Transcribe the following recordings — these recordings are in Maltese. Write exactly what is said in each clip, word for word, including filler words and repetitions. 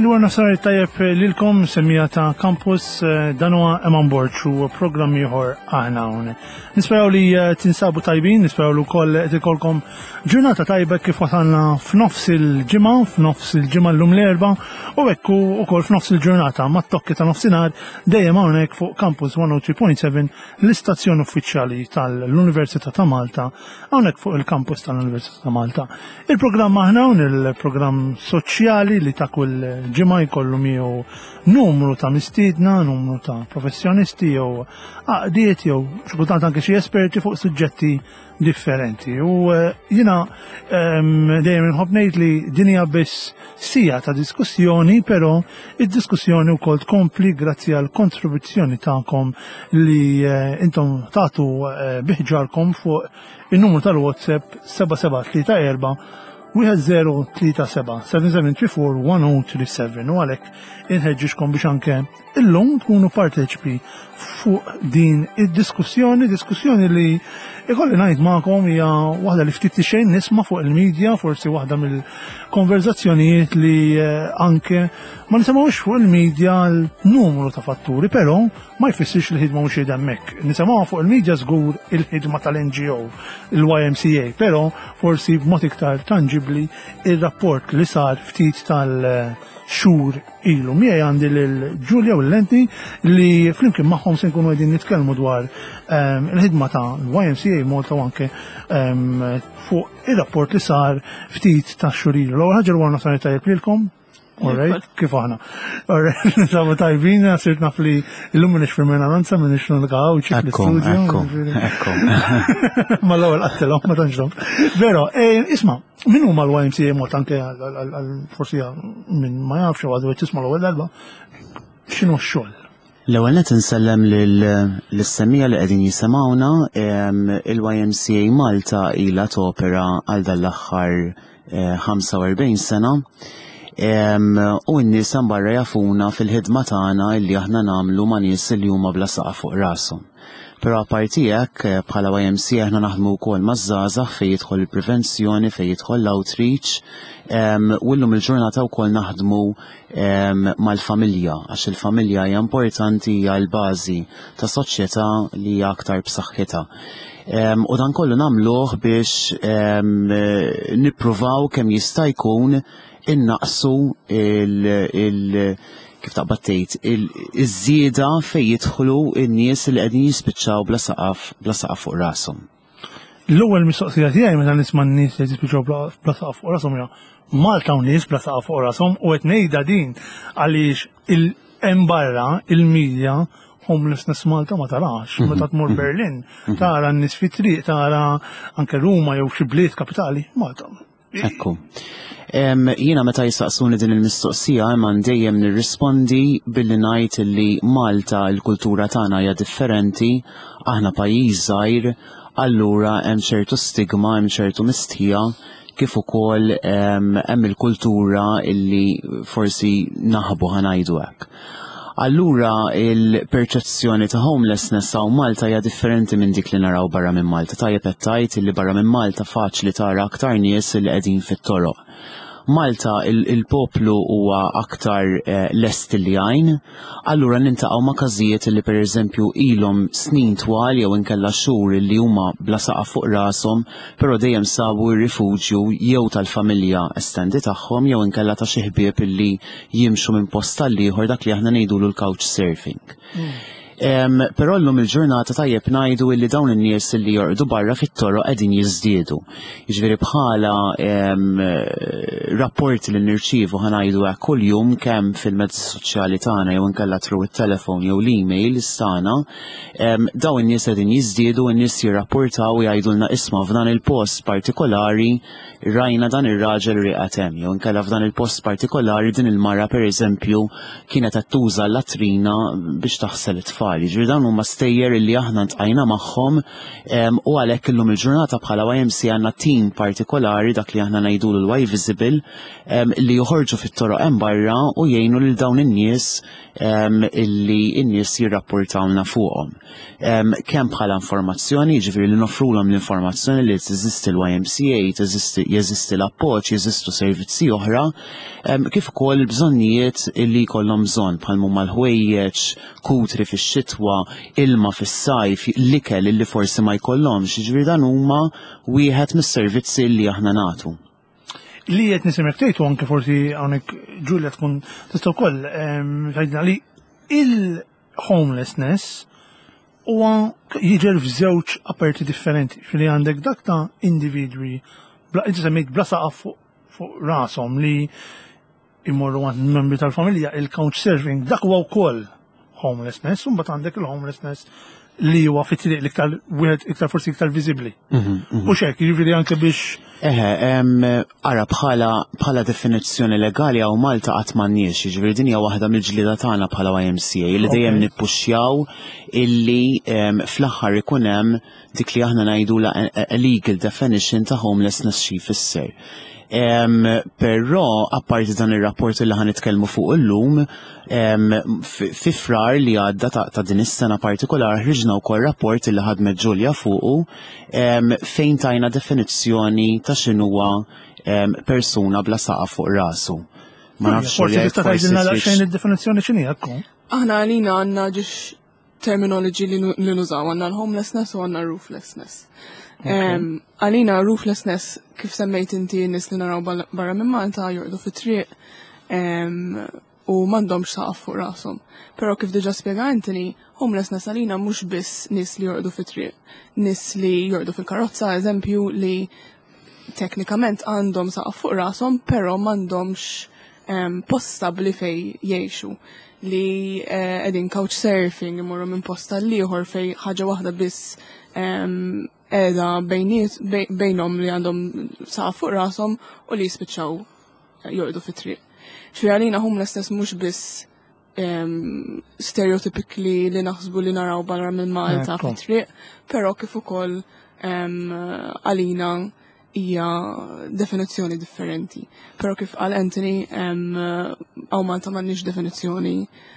Ħaġu nasar tajjeb lilkom semmija ta' Campus dan huwa hemm on board xu programm ieħor aħna hawnhekk. Nisperaw li tinsabu tajbin, nisperaw li wkoll qed ikolkom ġurnata tajba kif wasalna f'nofs il-ġimgħa, f'nofs il-ġimgħa llum l-erba' u hekk ukoll f'nofs il-ġurnata mat-tokki ta' nofsinhar dejjem hawnhekk fuq Campus one oh three point seven l-istazzjon uffiċjali tal-Università ta' Malta hawnhekk fuq il-campus tal-Università ta' Malta. Il-programm aħna hawn il-programm soċjali li ta' kull ġimgħa jkollu miegħu numru ta' mistiedna, numru ta' professjonisti jew għaqdiet jew xi kultant anke xi esperti fuq suġġetti differenti. U jiena dejjem inħobb ngħid li din hija biss sija ta' diskussjoni, però id-diskussjoni wkoll tkompli grazzi għall kontribuzzjoni tagħkom li intom tagħtu biħġarkom fuq in-numru tal-WhatsApp seba' seba' tlieta erba' wieħed zero tlieta seba' seven seven three four one zero three seven u għalhekk inħeġġixkom biex anke illum tkunu parteċipi fuq din id-diskussjoni, diskussjoni li ikolli ngħid magħkom hija waħda li ftit xejn nisma' fuq il-medja, forsi waħda mill-konverzazzjonijiet li anke ma nisimgħux fuq il-medja l-numru ta' fatturi, però ma jfissirx li ħidma mhux qiegħda hemmhekk. Nisimgħuha fuq il-medja żgur il-ħidma tal-N G O, il-Y M C A, però forsi b'mod iktar tangibbli ir-rapport li sar ftit tal- xhur ilu. Miegħi għandi lil Ġulja u l-Lenti li flimkien magħhom se nkunu qegħdin nitkellmu dwar il-ħidma ta' Y M C A Malta u anke fuq ir-rapport li sar ftit ta' xhur ilu. L-ewwel ħaġa l-wara nasar tajjeb lilkom. Alright, kif aħna. Alright, nisabu tajbin, sirt naf li l-lum minix fil-menanza, minix nilqaw, ċif l-studio. Ekkom, ekkom. Ma l-ewwel qattilhom, ma tanġdom. Vero, isma' min huma l-Y M C A Malta anke forsi minn ma jafx għadu qed tisma' l-ewwel darba, x'inhu x-xogħol? L-ewwel qed insellem lill-semmija li qegħdin jisimgħuna, il-Y M C A Malta ilha topera għal dan l-aħħar ħamsa u erbgħin sena. U n-nies hemm barra jafuna fil-ħidma tagħna li aħna nagħmlu ma' nies li huma bla saqaf fuq rashom. Però apparti hekk bħala Y M C A aħna naħdmu wkoll maż-żgħażagħ fejn jidħol il-prevenzjoni, fejn jidħol l-outreach, u llum il-ġurnata wkoll naħdmu mal-familja għax il-familja hija importanti, hija l-bażi ta' soċjetà li hija aktar b'saħħitha. U dan kollu nagħmluh biex nippruvaw kemm jista' jkun innaqsu il- kif taqbad tgħid iż-żieda fejn jidħlu n-nies li qegħdin jispiċċaw bla saqaf bla saqaf fuq rashom. L-ewwel mistoqsija tiegħi meta nisma' n-nies li jispiċċaw bla saqaf fuq rashom hija Malta u nies bla saqaf fuq rashom u qed ngħidha din għaliex hemm barra il-medja homelessness Malta ma tarax, meta tmur Berlin, tara n-nies fit-triq, tara anke Ruma jew xi bliet kapitali, Malta. Ekku. Jiena meta jistaqsuni din il-mistoqsija hemm dejjem nirrispondi billi ngħid li Malta l-kultura tagħna hija differenti, aħna pajjiż żgħir, allura hemm ċertu stigma, hemm ċertu mistħija kif ukoll hemm il-kultura illi forsi naħbu ħanajdu hekk. Allura il-perċezzjoni ta' homelessness hawn Malta hija differenti minn dik li naraw barra minn Malta. Tajjeb qed tgħid li barra minn Malta faċli tara aktar nies li qegħdin fit-toroq. Malta il-poplu huwa aktar lest li għajn, allura nintaqgħu ma' każijiet li pereżempju ilhom snin twal jew inkella xhur li huma bla saqaf fuq rashom, però dejjem sabu r-rifuġju jew tal-familja estendi tagħhom jew inkella ta' xi ħbieb illi jimxu minn post tal-ieħor dak li aħna ngħidulu l-couch surfing. Però llum il-ġurnata tajjeb ngħidu li dawn in-nies li jorqdu barra fit-toroq qegħdin jiżdiedu. Jiġifieri bħala rapporti li nirċievu ħanajdu hekk kuljum kemm fil-mezzi soċjali tagħna jew inkella tru it-telefon jew l-email tagħna, dawn in-nies qegħdin jiżdiedu, in-nies jirrapportaw jgħidulna isma' f'dan il-post partikolari rajna dan ir-raġel rieqed hemm, jew inkella f'dan il-post partikolari din il-mara pereżempju kienet qed tuża l-latrina biex taħsel it-tfal. tfal. Ġifieri dawn huma stejjer li aħna ntqajna magħhom u għalhekk illum il-ġurnata bħala Y M C A għandna tim partikolari dak li aħna ngħidulu l-Y Visible li joħorġu fit-toroq hemm barra u jgħinu lil dawn in-nies illi n-nies jirrapportawna fuqhom. Kemm bħala informazzjoni, jiġifieri li nofrulhom l-informazzjoni li teżisti l-Y M C A, teżisti jeżisti l-appoġġ, jeżistu servizzi oħra, kif ukoll bżonnijiet illi jkollhom bżonn bħal huma l-ħwejjeġ, kutri fix-xitwa, ilma fis-sajf, l-ikel illi forsi ma jkollhomx, jiġifieri dan huma wieħed mis-servizzi li aħna nagħtu. Li qed nisimek tgħidu anke forsi hawnhekk Ġulja tkun tista' wkoll tgħidilna li il-homelessness huwa jiġer f'żewġ aperti differenti, fili għandek dak ta' individwi inti semmejt bla saqaf fuq rashom li jmorru għand membri tal-familja il-couch surfing, dak huwa wkoll homelessness, u mbagħad għandek il-homelessness li huwa fit-triq l-iktar wieħed iktar forsi iktar viżibbli. U x'hekk, jiġifieri anke biex Eħe, ara bħala bħala definizzjoni legali għaw Malta qatt m'għandniex, jiġifieri din hija waħda mill-ġlieda tagħna bħala Y M C A li dejjem nippuxjaw illi fl-aħħar ikun hemm dik li aħna ngħidula legal definition ta' homelessness xi jfisser. Però apparti dan ir-rapport li ħan nitkellmu fuq illum, fi frar li għadda ta' din is-sena partikolar ħriġna wkoll rapport li ħadmet Ġulja fuqu fejn tajna definizzjoni ta' x'inhuwa persuna bla saqaf fuq rasu. Ma nafx forsi tista' tgħidilna xejn id-definizzjoni x'inhi hekk. Aħna għalina għandna ġiex terminology li nużaw, għandna l-homelessness u għandna rooflessness. Għalina rooflessness kif semmejt inti n-nies li naraw barra minn Malta jorqdu fit-triq u m'għandhomx saqaf fuq rashom. Però kif diġà spjega Anthony, homelessness għalina mhux biss nies li jorqdu fit-triq, nies li jorqdu fil-karozza, eżempju li teknikament għandhom saqaf fuq rashom, però m'għandhomx post stabbli fejn jgħixu. Li qegħdin couch surfing imorru minn posta l-ieħor fejn ħaġa waħda biss qiegħda bejnhom li għandhom saqaf fuq rashom u li jispiċċaw jorqdu fit-triq. Ġifieri għalina homelessness mhux biss stereotypically li naħsbu li naraw barra minn Malta fit-triq, però kif ukoll għalina hija definizzjoni differenti. Però kif qal Anthony hawn Malta m'għandniex definizzjoni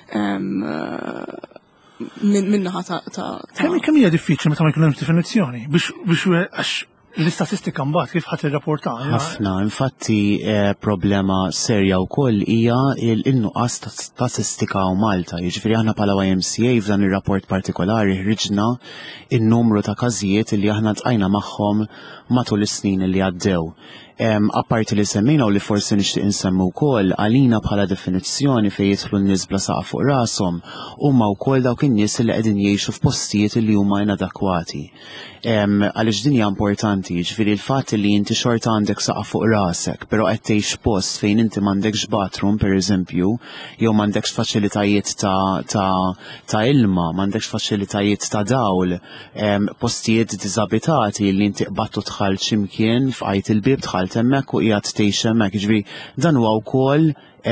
minnaħa ta' kemm hija diffiċli meta ma jkun hemm definizzjoni biex għax l-istatistika mbagħad kif ħadd irrapporta. Ħafna, infatti problema serja wkoll hija l-innuqqas ta' statistika u Malta. Jiġifieri aħna bħala Y M C A f'dan ir-rapport partikolari ħriġna in-numru ta' każijiet li aħna tqajna magħhom matul is-snin li għaddew. Apparti li semmejna u li forsi nixtieq insemmu wkoll għalina bħala definizzjoni fejn jidħlu n-nies bla saqaf fuq rashom huma wkoll dawk in-nies li qegħdin jgħixu f'postijiet li huma inadakwati. Għaliex din hija importanti, jiġifieri l-fatt li inti xorta għandek saqaf fuq rasek, però qed tgħix post fejn inti m'għandekx bathroom pereżempju, jew m'għandekx faċilitajiet ta' ilma, m'għandekx faċilitajiet ta' dawl, postijiet diżabitati li inti qbadtu tħall x'imkien f'qajt il-bib tħall hemmhekk u qiegħed tgħix hemmhekk, jiġifieri dan huwa wkoll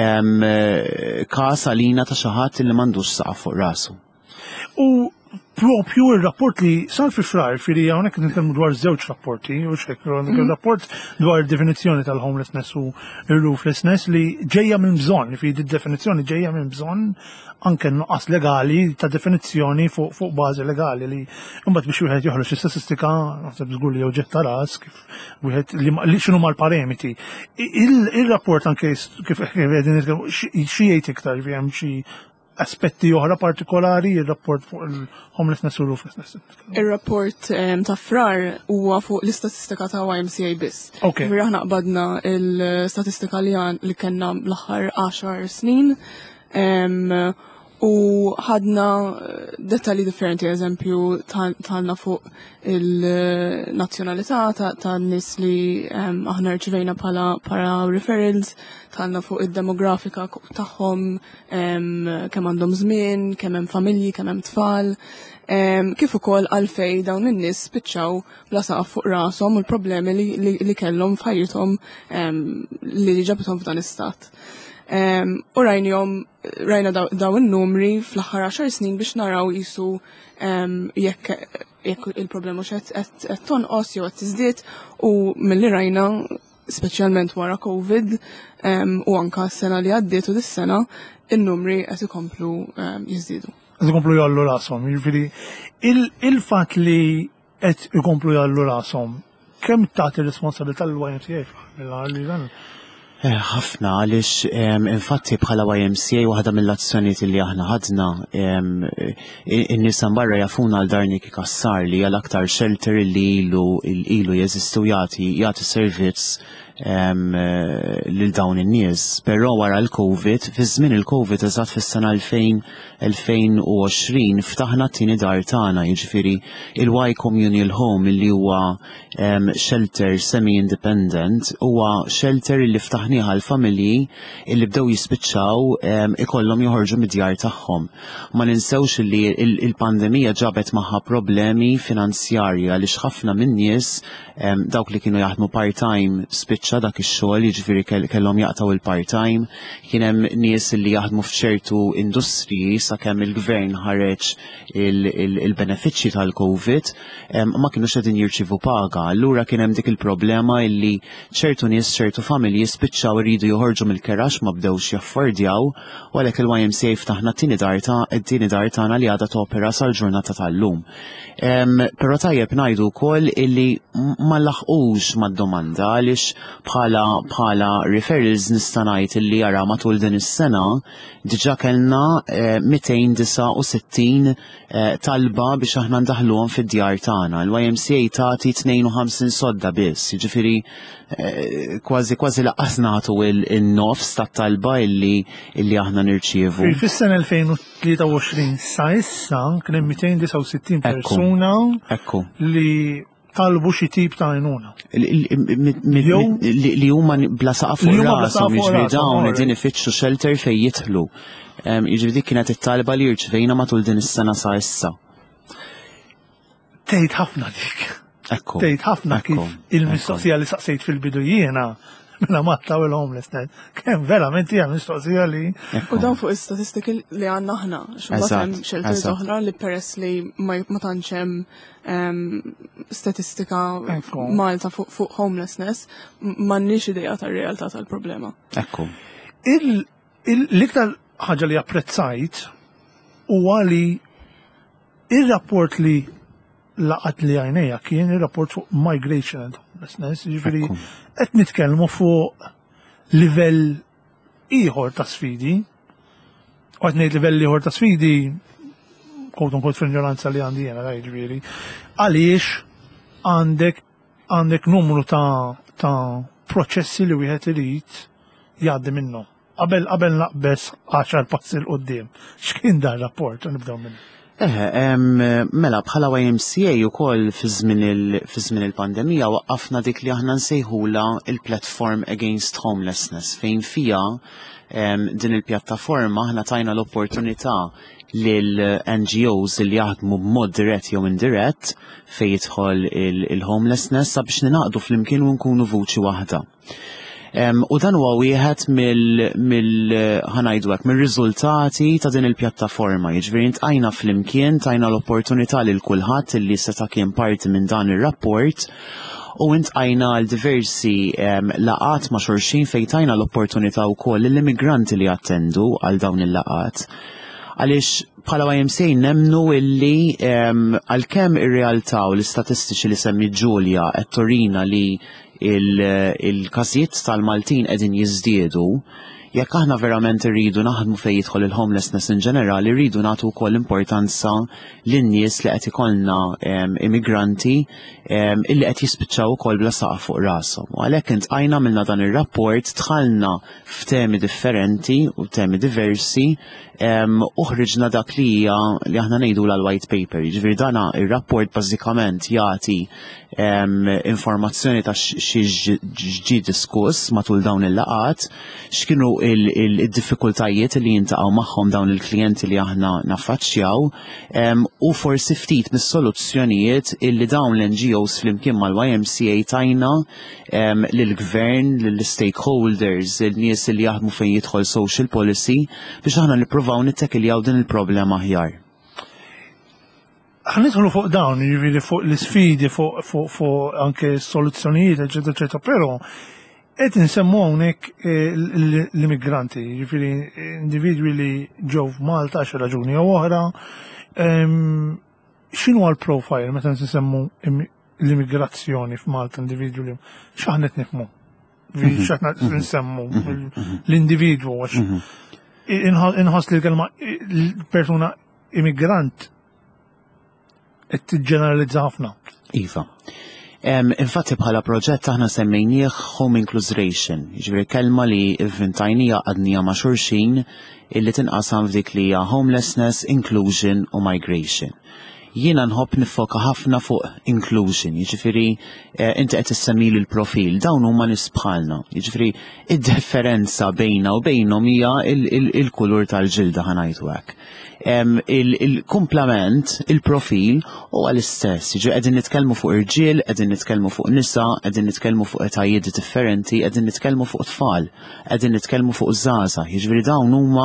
każ għalina ta' xi ħadd li m'għandux saqaf fuq rasu. U propju il-rapport li sar fi frar, firri hawnhekk nitkellmu dwar żewġ rapporti, u xek il-rapport dwar definizzjoni tal-homelessness u il-rooflessness li ġejja minn bżonn, fi definizzjoni ġejja minn bżonn anke nuqqas legali ta' definizzjoni fuq bażi legali li mbagħad biex wieħed joħroġ statistika naħseb żgur li jew ġetta ras kif wieħed li x'inhu mal-parametri. Il-rapport anke kif qegħdin nitkellmu xi jgħid iktar fi hemm xi aspetti oħra partikolari il-rapport fuq il-homelessness u rooflessness. Il-rapport ta' frar huwa fuq l-istatistika ta' Y M C A biss. Okay. Ġifieri aħna qbadna l-istatistika li li kellna l-aħħar għaxar snin u ħadna dettalji differenti, eżempju tħallna fuq il-nazzjonalità ta' nies li aħna rċivejna bħala referrals, tħallna fuq id-demografika tagħhom, kemm għandhom żmien, kemm hemm familji, kemm hemm tfal, kif ukoll għalfejn dawn in-nies spiċċaw bla saqaf fuq rashom u l-problemi li kellhom f'ħajjithom li ġabithom f'dan istat. U rajnihom rajna daw in-numri fl-aħħar għaxar snin biex naraw qisu jekk jekk il-problema qed tonqos jew qed tiżdied u milli rajna speċjalment wara COVID u anka s-sena li għaddiet u dis-sena in-numri qed ikomplu jiżdiedu. Qed ikomplu jgħallu rashom, jiġifieri il-fatt li qed ikomplu jgħallu rashom kemm tagħti responsabilità l-Y M C A? Ħafna għaliex infatti bħala Y M C A waħda mill-azzjonijiet li aħna ħadna in-nies barra jafuna għal Darnik Kassar li għal aktar shelter li ilu ilu jeżistu jagħti jagħti servizz lil dawn in-nies. Però wara l-COVID, fi żmien il-COVID eżatt fis-sena elfejn u għoxrin ftaħna t-tieni dar tagħna, jiġifieri il-Y Communal Home li huwa shelter semi-independent huwa shelter li ftaħnieh għal familji li bdew jispiċċaw ikollhom joħorġu mid-djar tagħhom. Ma ninsewx li il-pandemija ġabet magħha problemi finanzjarji għaliex ħafna min-nies dawk li kienu jaħdmu part-time spiċċa dak ix-xogħol, jiġifieri kellhom jaqtaw il-part-time, kien hemm nies li jaħdmu f'ċertu industriji sakemm il-gvern ħareġ il-benefiċċji tal-COVID ma kinux qegħdin jirċievu paga. Allura kien hemm dik il-problema illi ċertu nies ċertu familji spiċċaw iridu joħorġu mill-kerax ma bdewx jaffordjaw u għalhekk il-Y M C A ftaħna t-tieni dar t-tieni dar tagħna li għadha topera sal-ġurnata tal-lum. Però tajjeb ngħidu wkoll illi ma laħqux mad-domanda għaliex bħala bħala referrals nista' ngħid illi jara matul din is-sena diġà kellna mitejn disa' u sittin talba biex aħna ndaħluhom fid-djar tagħna. Il-Y M C A tagħti tnejn u ħamsin sodda biss, jiġifieri kważi kważi laqqas nagħtu in-nofs tat-talba illi illi aħna nirċievu. Fis-sena elfejn u tlieta u għoxrin sa issa kien hemm mitejn disa' u sittin persuna li talbu xi tip ta' għajnuna. Li huma bla saqaf fuq rashom, jiġri dawn qegħdin ifittxu shelter fejn jidħlu. Jiġri dik kienet it-talba li rċevejna matul din is-sena sa issa. Tgħid ħafna dik. Tgħid ħafna kif il-mistoqsija li saqsejt fil-bidu jiena mela mattaw il-homelessness. Kemm verament hija mistoqsija li. U dawn fuq is-statistiki li għandna aħna, x'mbagħad hemm shelters oħra li peress li ma tantx hemm statistika Malta fuq homelessness m'għandniex idea tar-realtà tal-problema. Ekku. L-iktar ħaġa li apprezzajt huwa li ir-rapport li laqat li għajnejja kien ir-rapport fuq migration and homelessness, jiġifieri qed nitkellmu fuq livell ieħor ta' sfidi. U qed ngħid livell ieħor ta' sfidi kont nkun fl-ignoranza li għandi jiena jiġifieri. Għaliex għandek għandek numru ta' ta' proċessi li wieħed irid jgħaddi minnhom. Qabel qabel naqbes għaxar passi l qudiem. X'kien dar rapport u nibdew minn? Eh, mela bħala Y M C A wkoll fi żmien il-pandemija waqqafna dik li aħna nsejħula il-Platform Against Homelessness fejn fiha din il-pjattaforma aħna tajna l-opportunità lil N G Os li jaħdmu b'mod dirett jew indirett fejn jidħol il-homelessness sabiex ninaqdu flimkien u nkunu vuċi waħda. Um, u dan huwa wieħed mill ħanajdu hekk mir-riżultati ta' din il-pjattaforma. Jiġifieri ntqajna flimkien tajna l-opportunità lil kulħadd illi seta' kien parti minn dan ir-rapport u ntqajna għal diversi um, laqat ma' xulxin fejn tajna l-opportunità wkoll lill-immigranti li attendu għal dawn il-laqat. Għaliex bħala Y M C A nemmnu illi um, għalkemm ir-realtà u l-istatistiċi li semmi Ġulja qed turina li il-każijiet tal-Maltin qegħdin jiżdiedu, jekk aħna verament irridu naħdmu fejn jidħol il-homelessness in ġenerali, rridu nagħtu wkoll importanza lin-nies li qed ikollna immigranti illi qed jispiċċaw ukoll bla saqaf fuq rashom. U għalhekk intqajna milna dan ir-rapport dħalna f'temi differenti u temi diversi u ħriġna dak li hija li aħna ngħidu l-white paper. Jiġifieri dan ir-rapport bażikament jagħti informazzjoni ta' xi ġie diskuss matul dawn il-laqat, x'kienu fuq il-diffikultajiet li jintaqgħu magħhom dawn il-klijenti li aħna naffaċċjaw u forsi ftit mis-soluzzjonijiet illi dawn l-N G Os flimkien mal-Y M C A tajna lill-gvern, lill-stakeholders, il-nies li jaħdmu fejn jidħol social policy biex aħna nippruvaw nittekiljaw din il-problema aħjar. Ħanidħlu fuq dawn, jiġifieri fuq l-isfidi, fuq fuq anke soluzzjonijiet, eċetera, eċetera, però qed insemmu hawnhekk l-immigranti, jiġifieri individwi li ġew f'Malta xi raġuni jew oħra. X'inhu l-profile meta nsemmu l-immigrazzjoni f'Malta, individwi li x'aħna qed nifhmu? X'aħna nsemmu l-individwu għax inħoss li l-kelma persuna immigrant qed tiġġeneralizza ħafna. Iva. Infatti bħala proġett aħna semmejnieh home inclusion, jiġifieri kelma li vvintajnija għadnija ma' xulxin illi tinqasam f'dik li hija homelessness, inclusion u migration. Jiena nħobb nifoka ħafna fuq inclusion, jiġifieri inti qed issemmili l-profil, dawn huma nies bħalna, jiġifieri id-differenza bejna u bejnhom hija il-kulur tal-ġilda ħanajtu hekk. Il-komplement, il-profil huwa l-istess, jiġifieri qegħdin nitkellmu fuq irġiel, qegħdin nitkellmu fuq nisa, qegħdin nitkellmu fuq etajiet differenti, qegħdin nitkellmu fuq tfal, qegħdin nitkellmu fuq żgħażagħ, jiġifieri dawn huma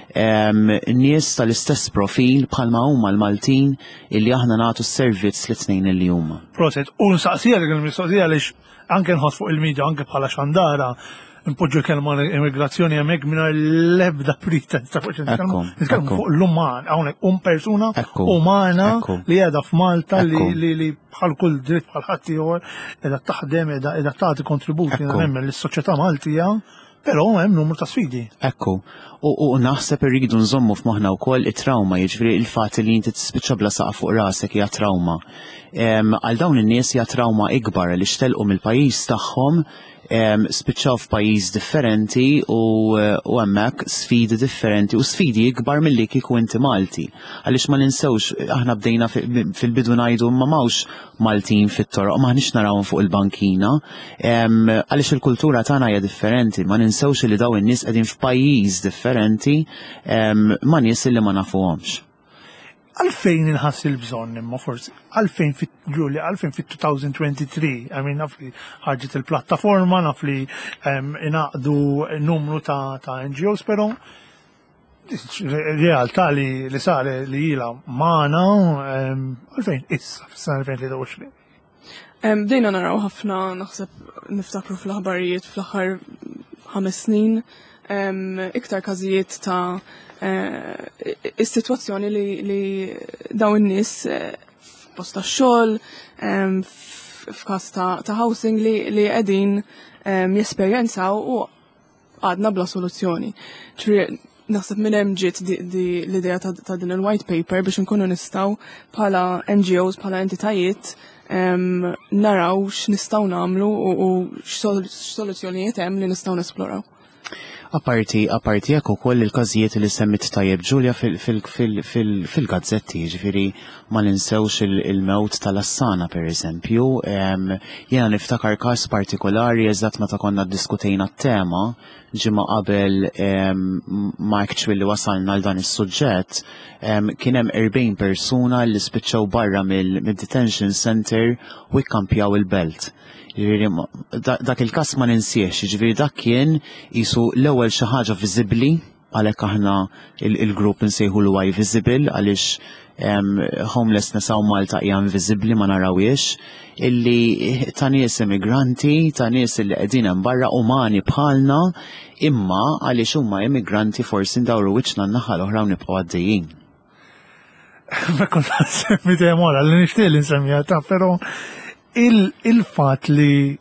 nies tal-istess profil bħalma huma l-Maltin illi aħna nagħtu s-servizz li tnejn li huma. Proset, u nsaqsija li mistoqsija għaliex anke nħoss fuq il-medja anke bħala xandara npoġġu kelma immigrazzjoni hemmhekk mingħajr l-ebda pretenza fuq nitkellmu fuq l-uman hawnhekk um persuna umana li qiegħda f'Malta li bħal kull dritt bħal ħadd ieħor qiegħda taħdem qiegħda tagħti kontribut nemmen lis-soċjetà Maltija. Però hemm numru ta' sfidi. Ekku, u naħseb irridu nżommu f'moħħna wkoll it-trauma, jiġifieri il-fatt li inti tispiċċa bla saqa fuq rasek hija trauma. Għal dawn in-nies hija trauma ikbar li xtelqu mill-pajjiż tagħhom spiċċaw f'pajjiż differenti u hemmhekk sfidi differenti u sfidi ikbar milli kieku inti Malti. Għaliex ma ninsewx aħna bdejna fil-bidu ngħidu ma mawx Maltin fit-toroq, maħniex narawhom fuq il-bankina, għaliex il-kultura tagħna hija differenti, ma ninsewx li dawn in-nies qegħdin f'pajjiż differenti ma' nies li ma nafuhomx. Għalfejn inħass il-bżonn imma forsi, għalfejn fit-Ġuli, għalfejn fit-twenty twenty-three, I mean naf li ħarġet il-plattaforma, naf li inaqdu numru ta' N G Os, però realtà li li sar li ilha magħna għalfejn issa fis-sena twenty twenty-three. Bdejna naraw ħafna naħseb niftakru fl-aħbarijiet fl-aħħar ħames snin iktar każijiet ta' is-sitwazzjoni li dawn in-nies f'post tax-xogħol f'każ ta' housing li qegħdin jesperjenzaw u għadna bla soluzzjoni. Naħseb minn hemm ġiet l-idea ta' din il-white paper biex inkunu nistgħu bħala N G Os bħala entitajiet naraw x'nistgħu nagħmlu u x'soluzzjonijiet hemm li nistgħu nesploraw. Aparti, aparti jekk ukoll il-każijiet li semmit tajjeb Ġulja fil-gazzetti, ġifieri ma ninsewx il-mewt tal-Assana pereżempju, jiena niftakar każ partikolari eżatt meta konna ddiskutejna t-tema ġimgħa qabel ma actually wasalna għal dan is-suġġett, kien hemm erbgħin persuna li spiċċaw barra mill-detention center u kkampjaw il-belt. Dak il-każ ma ninsiex, ġifieri dak kien qisu l-ewwel xi ħaġa viżibbli għalhekk aħna il-grupp insejħu l Y Visible għaliex homelessness hawn Malta hija invisibbli ma narawiex, illi ta' nies immigranti, ta' nies li qegħdin hemm barra umani bħalna, imma għaliex huma immigranti forsi ndawru wiċċna n-naħa l-oħra u nibqgħu għaddejjin. Ma kont semmi temora li nixtieq li nsemmija ta' però il-fat li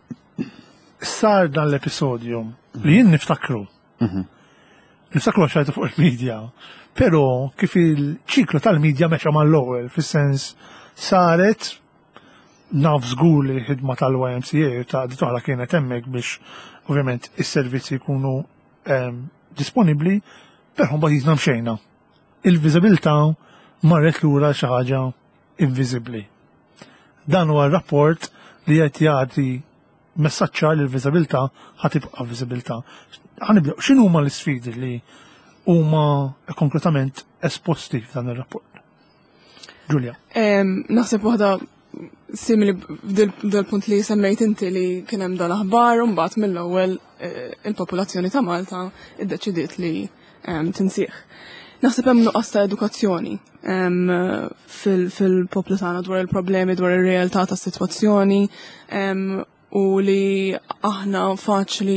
sar dan l-episodju li jien niftakru niftakru għaxajtu fuq il-medja, pero kif il-ċiklu tal-medja meċa mal-ewwel fis-sens saret naf żgur li ħidma tal-Y M C A ta' ditwala kienet hemmhekk biex ovvjament is-servizzi jkunu disponibbli, però mbagħad jiżna mxejna. Il-viżibilità marret lura xi ħaġa invisibbli. Dan huwa rapport li qed jagħti messaċċar li l-viżibilità ħatibqa' viżibilità. Ħanibdew x'inhu huma l-isfidi li huma konkretament esposti f'dan ir-rapport? Ġulja. Naħseb waħda simili dal-punt li semmejt inti li kien hemm dal-aħbar u mbagħad mill-ewwel il-popolazzjoni ta' Malta iddeċidiet li tinsieħ. Naħseb hemm nuqqas ta' edukazzjoni fil-poplu tagħna dwar il-problemi dwar ir-realtà tas-sitwazzjoni u li aħna faċli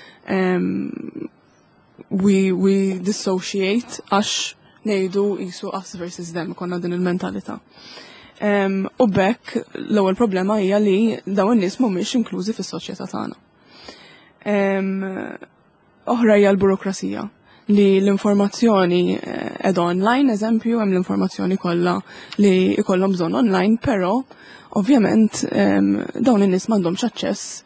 we we dissociate għax ngħidu qisu us versus them konna din il-mentalità. U bekk l-ewwel problema hija li dawn in-nies mhumiex inklużi fis-soċjetà tagħna. Oħra hija l-burokrazija li l-informazzjoni ed online, eżempju, hemm l-informazzjoni kollha li jkollhom bżonn online, però ovvjament dawn in-nies m'għandhomx aċċess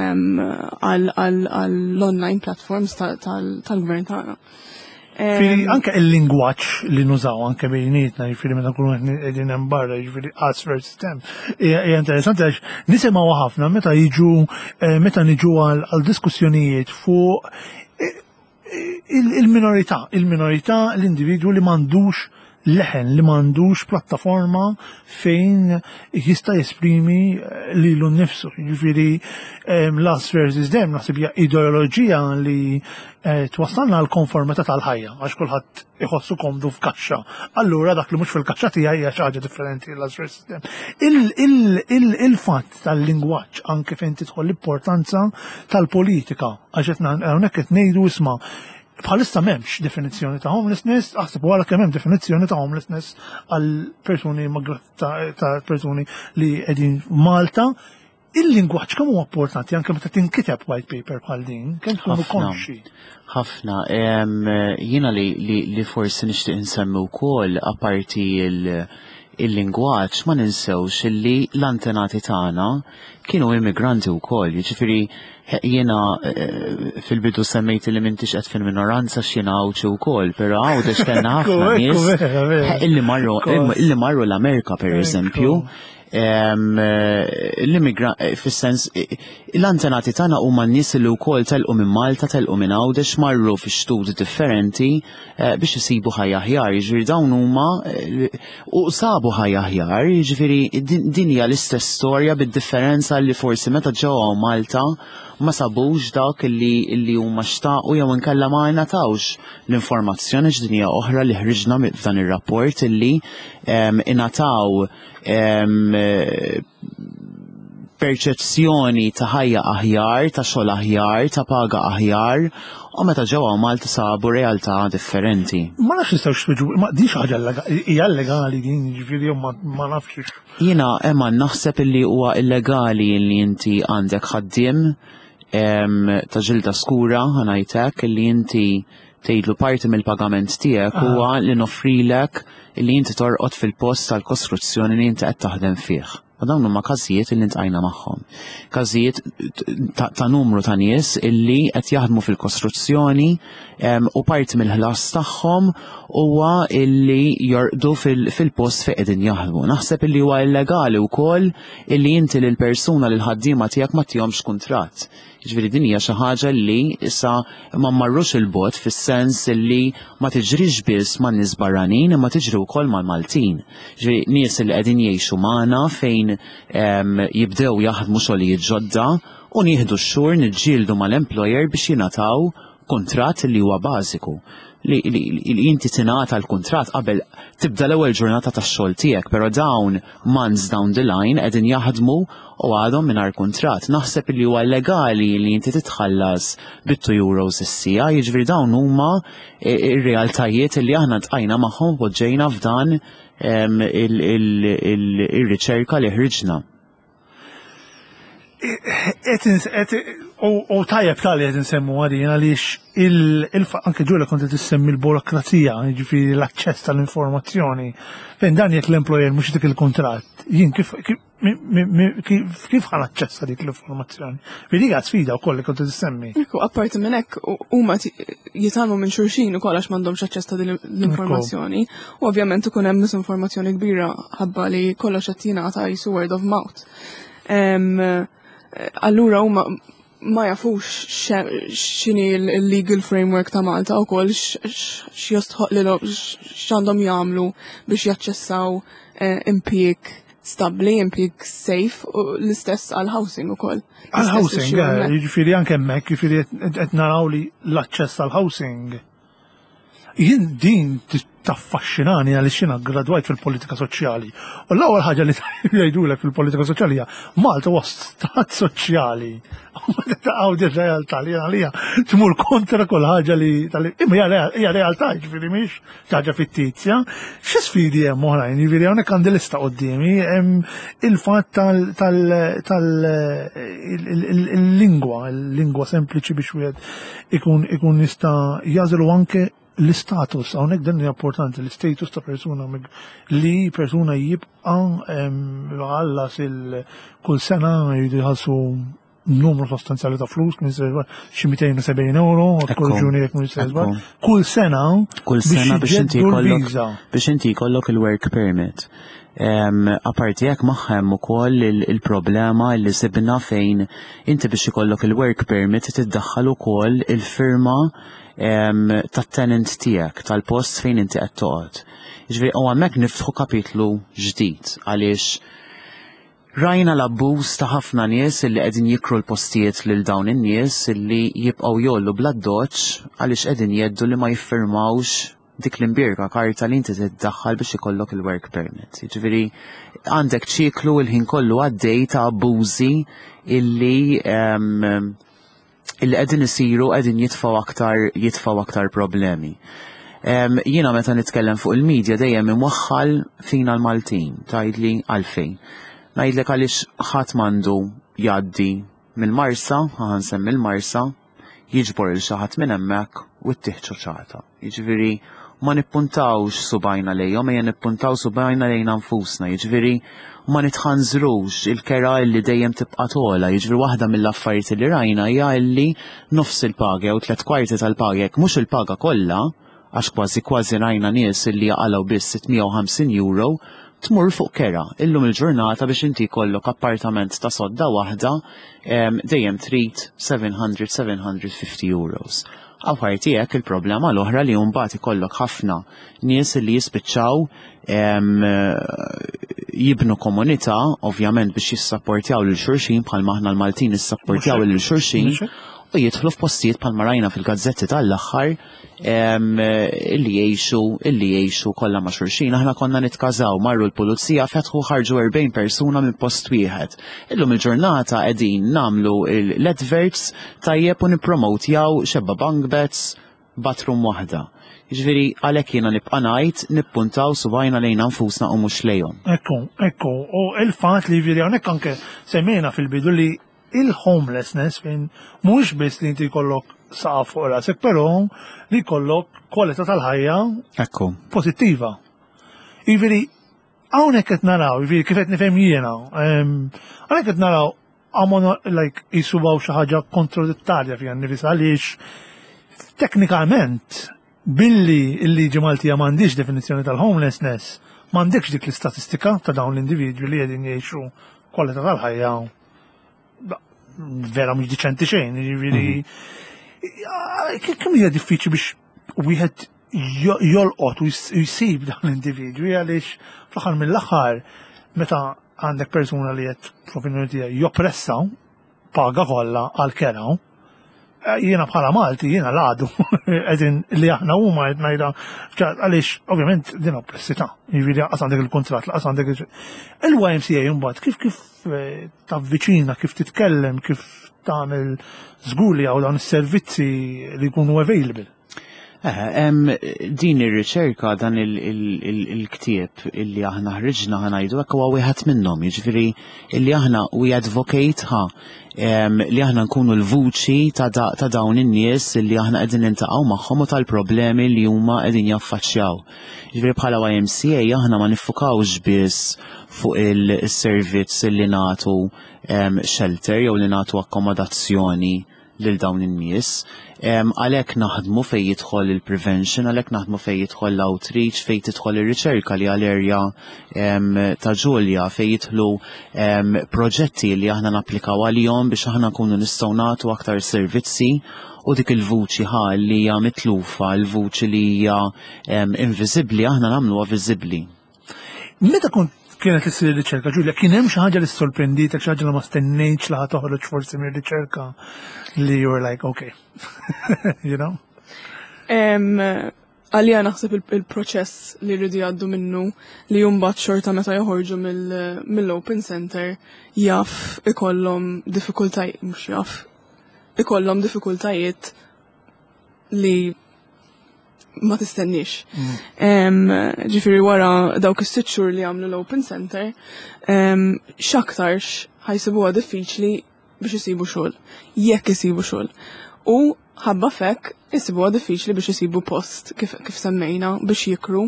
għall-online platforms tal-gvern tagħna. Anke il-lingwaġġ li nużaw anke bejnietna, jiġifieri meta nkunu qegħdin hemm barra, jiġifieri us versus them. Hija interessanti għax nisimgħu ħafna meta jiġu meta niġu għal diskussjonijiet fuq il-minorità, il-minorità l-individwu li m'għandux leħen, li m'għandux plattaforma fejn jista' jesprimi lilu nnifsu. Jiġifieri l-us versus them naħseb hija ideoloġija li twassalna għal konformità tal-ħajja għax kulħadd iħossu komdu f'kaxxa. Allura dak li mhux fil-kaxxa tiegħi hija xi ħaġa differenti l-us versus them. Il-fatt tal-lingwaġġ anke fejn tidħol l-importanza tal-politika għax qed hawnhekk qed ngħidu isma' bħalissa m'hemmx definizzjoni ta' homelessness, aħseb wara kemm hemm definizzjoni ta' homelessness għal persuni ta' persuni li qegħdin f'Malta. Il-lingwaġġ kemm huwa importanti anke meta tinkiteb white paper bħal din, kemm tkunu konxi. Ħafna, jiena li forsi nixtieq insemmi wkoll apparti il-lingwaġġ ma ninsewx illi l-antenati tagħna kienu immigranti wkoll, jiġifieri jiena fil-bidu semmejt li m'intix qed fil-minoranza x'jiena għawċi wkoll, però għawdex kellna ħafna nies illi marru l-Amerika pereżempju. L-immigrant, fis-sens, l-antenati tagħna huma n-nies li wkoll telqu minn Malta, telqu minn Għawdex, marru fi studi differenti biex isibu ħajja aħjar, jiġifieri dawn huma u sabu ħajja aħjar, jiġifieri din hija l-istess storja bid-differenza li forsi meta ġewwa Malta ma sabux dak illi huma xtaqu jew inkella ma ngħatawx l-informazzjoni x'din hija oħra li ħriġna f'dan ir-rapport illi ingħataw perċezzjoni ta' ħajja aħjar, ta' xogħol aħjar, ta' paga aħjar, u meta ġewwa Malta sabu realtà differenti. Ma nafx nistgħu xfiġu, ma din xi ħaġa hija legali din, jiġifieri ma nafx. Jiena hemm naħseb illi huwa illegali li inti għandek ħaddiem ta' ġilda skura ħanajtek illi inti tgħidlu parti mill-pagament tiegħek huwa li noffrilek illi inti torqod fil-post tal-kostruzzjoni li inti qed taħdem fih. U dawn huma każijiet illi ntqajna magħhom. Każijiet ta' numru ta' nies illi qed jaħdmu fil-kostruzzjoni u parti mill-ħlas tagħhom huwa illi jorqdu fil-post fejn qegħdin jaħdmu. Naħseb illi huwa illegali wkoll illi inti lil persuna lil ħaddiema tiegħek ma tihomx kuntratt. Ġifieri din hija xi ħaġa li issa ma mmarrux il-bot fis-sens li ma tiġrix biss man nies barranin imma tiġri wkoll mal-Maltin. Ġifieri nies li qegħdin jgħixu magħna fejn jibdew jaħdmu xogħlijiet ġodda u nieħdu x-xhur niġġieldu mal-employer biex jingħataw kuntratt li huwa bażiku. Li inti tingħata l-kuntratt qabel tibda l-ewwel ġurnata tax-xogħol tiegħek, però dawn months down the line qegħdin jaħdmu u għadhom mingħajr kuntratt. Naħseb li huwa legali li inti titħallas bit-two euros is-sija, jiġifieri dawn huma ir-realtajiet li aħna ntqajna magħhom poġġejna f'dan ir-riċerka li ħriġna. U tajjeb tali qed insemmu għadin għaliex anke ġuela kont qed issemmi l-burokrazija, jiġifieri l-aċċess tal-informazzjoni. Fejn dan jekk l-employer mhux dik il-kuntratt, jien kif kif ħan aċċessa dik l-informazzjoni. Vedi għad sfida wkoll li kont qed issemmi. Apparti minn hekk huma jitalmu minn xulxin ukoll għax m'għandhomx aċċess ta' din l-informazzjoni. U ovvjament ikun hemm misinformazzjoni kbira ħabba li kollox qed jingħata jisu word of mouth. allura huma ma jafux x'inhi l-legal framework ta' Malta wkoll x'jostħoq lilhom x'għandhom jagħmlu biex jaċċessaw impjieg stabbli, impjieg safe u l-istess għal housing ukoll. Għal housing, jiġifieri anke hemmhekk, jiġifieri qed naraw li l-aċċess għal housing. Jien din taffaxxinani għaliex jiena gradwajt fil-politika soċjali. U l-ewwel ħaġa li jgħidulek fil-politika soċjali hija Malta huwa stat soċjali. Għaw di realtà li għalija tmur kontra kull ħaġa li imma hija realtà jiġifieri mhix ħaġa fittizja. Xi sfidi hemm oħrajn, jiġifieri hawnhekk għandi lista qudiemi hemm il-fatt tal-lingwa, il-lingwa sempliċi biex wieħed ikun jista' jażlu anke l-istatus, hawnhekk dan hija importanti, l-istatus ta' persuna li persuna jibqa' ħallas il-kull sena jridu jħallsu numru sostanzjali ta' flus, xi mitejn u sebgħin euro, kull ġuni jekk mhux sejżbar. Kull sena kull sena biex inti jkollok biex inti jkollok il-work permit. Aparti hekk magħhemm ukoll il-problema li sibna fejn inti biex ikollok il-work permit tiddaħħal ukoll il-firma tat-tenant tiegħek tal-post fejn inti qed toqgħod. Jiġifieri u hemmhekk niftħu kapitlu ġdid għaliex rajna l-abbuż ta' ħafna nies illi qegħdin jikru l-postijiet lil dawn in-nies illi jibqgħu jollu bla doċċ għaliex qegħdin jgħiddu li ma jiffirmawx dik l-imbirka karta li inti tiddaħħal biex ikollok il-work permit. Jiġifieri għandek ċiklu l-ħin kollu għaddej ta' abbużi illi illi qegħdin isiru qegħdin jitfgħu aktar jitfgħu aktar problemi. Jiena meta nitkellem fuq il-medja dejjem imwaħħal fina l-Maltin, tgħidli għalfejn. Ngħidlek għaliex ħadd m'għandu jgħaddi mill-Marsa, ħansemmi l-Marsa, jiġbor il xi ħadd minn hemmhekk u ttieħ ċoċata. Jiġifieri ma nippuntawx subajna lejhom, ejja nippuntaw subajna lejna nfusna, jiġifieri ma nitħanżrux il-kera illi dejjem tibqa' tola, jiġri waħda mill-affarijiet li rajna hija illi nofs il-paga u tliet kwarti tal-paga jekk mhux il-paga kollha, għax kważi kważi rajna nies illi jaqalgħu biss sittmija u ħamsin euro, tmur fuq kera. Illum il-ġurnata biex inti jkollok appartament ta' sodda waħda dejjem trid seven hundred to seven hundred fifty euros. Apparti hekk il-problema l-oħra li mbagħad ikollok ħafna nies li jispiċċaw jibnu komunità, ovvjament biex jissapportjaw lil xulxin bħal maħna l-Maltin jissapportjaw lil xulxin u jidħlu f'postijiet bħal marajna fil-gazzetti tal-aħħar illi jgħixu illi jgħixu kollha ma' xulxin. Aħna konna nitkażaw marru l-pulizija fetħu ħarġu erbgħin persuna minn post wieħed. Illum il-ġurnata qegħdin nagħmlu l-adverts tajjeb u nippromotjaw xebba bank bets bathroom waħda. Jiġifieri għalhekk jiena nibqa' ngħid nippuntaw subajna lejna nfusna u mhux lejhom. Ekku, ekku, u il-fatt li jiġifieri hawnhekk anke semmejna fil-bidu li il-homelessness fejn mhux biss li inti jkollok saqaf fuq rasek, però li jkollok kwalità tal-ħajja ekku pożittiva. Jiġifieri hawnhekk qed naraw, jiġifieri kif qed nifhem jiena, hawnhekk qed naraw għamon like jisubaw xi ħaġa kontradittarja fiha nnifisha għaliex teknikament billi il-liġi Maltija m'għandix definizzjoni tal-homelessness, m'għandekx dik l-istatistika ta' dawn l-individwi li qegħdin jgħixu kwalità tal-ħajja vera mhux diċenti xejn, jiġifieri kemm hija diffiċli biex wieħed jolqot u jsib dawn l-individwi għaliex fl-aħħar mill-aħħar meta għandek persuna li qed fl-opinjoni tiegħi joppressa paga kollha għal kera. Jiena bħala Malti, jiena l-għadu, għedin li aħna huma qed ngħidha għaliex ovvjament din oppressità, jiġifieri qas għandek il-kuntratt, qas għandek il-Y M C A mbagħad kif kif tavviċina, kif titkellem, kif tagħmel żgur li hawn dawn is-servizzi li jkunu available. Din ir-riċerka dan il-ktieb illi aħna ħriġna ħanajdu hekk huwa wieħed minnhom, jiġifieri illi aħna we advocate ħa li aħna nkunu l-vuċi ta' dawn in-nies illi aħna qegħdin nintaqgħu magħhom u tal-problemi li huma qegħdin jaffaċċjaw. Jiġifieri bħala Y M C A aħna ma niffukawx biss fuq il-servizz illi nagħtu shelter jew li nagħtu akkomodazzjoni lil dawn in-nies. Għalhekk naħdmu fejn jidħol il-prevention, għalhekk naħdmu fejn jidħol l-outreach, fejn tidħol ir-riċerka li għal-erja ta' Ġulja fejn jidħlu proġetti li aħna napplikaw għalihom biex aħna nkunu nistgħu nagħtu aktar servizzi u dik il-vuċi ħa li hija mitlufa, l-vuċi li hija inviżibbli aħna nagħmluha viżibbli. Meta kont kienet issir riċerka, Ġulja, kien hemm xi ħaġa li sorprenditek, xi ħaġa li ma stennejtx li ħad toħroġ forsi mir-riċerka li you were like, okay, you know? Għalija naħseb il-proċess li rridu jgħaddu minnu li jumbat xorta meta joħorġu mill-Open Center jaf ikollhom diffikultajiet, mhux jaf, ikollhom diffikultajiet li ma tistennix. Ġifiri wara dawk is-sitt xhur li għamlu l-Open Center, x'aktarx ħajsibuha diffiċli biex isibu xogħol, jekk isibu xogħol. U ħabba fekk isibuha diffiċli biex isibu post kif kif semmejna biex jikru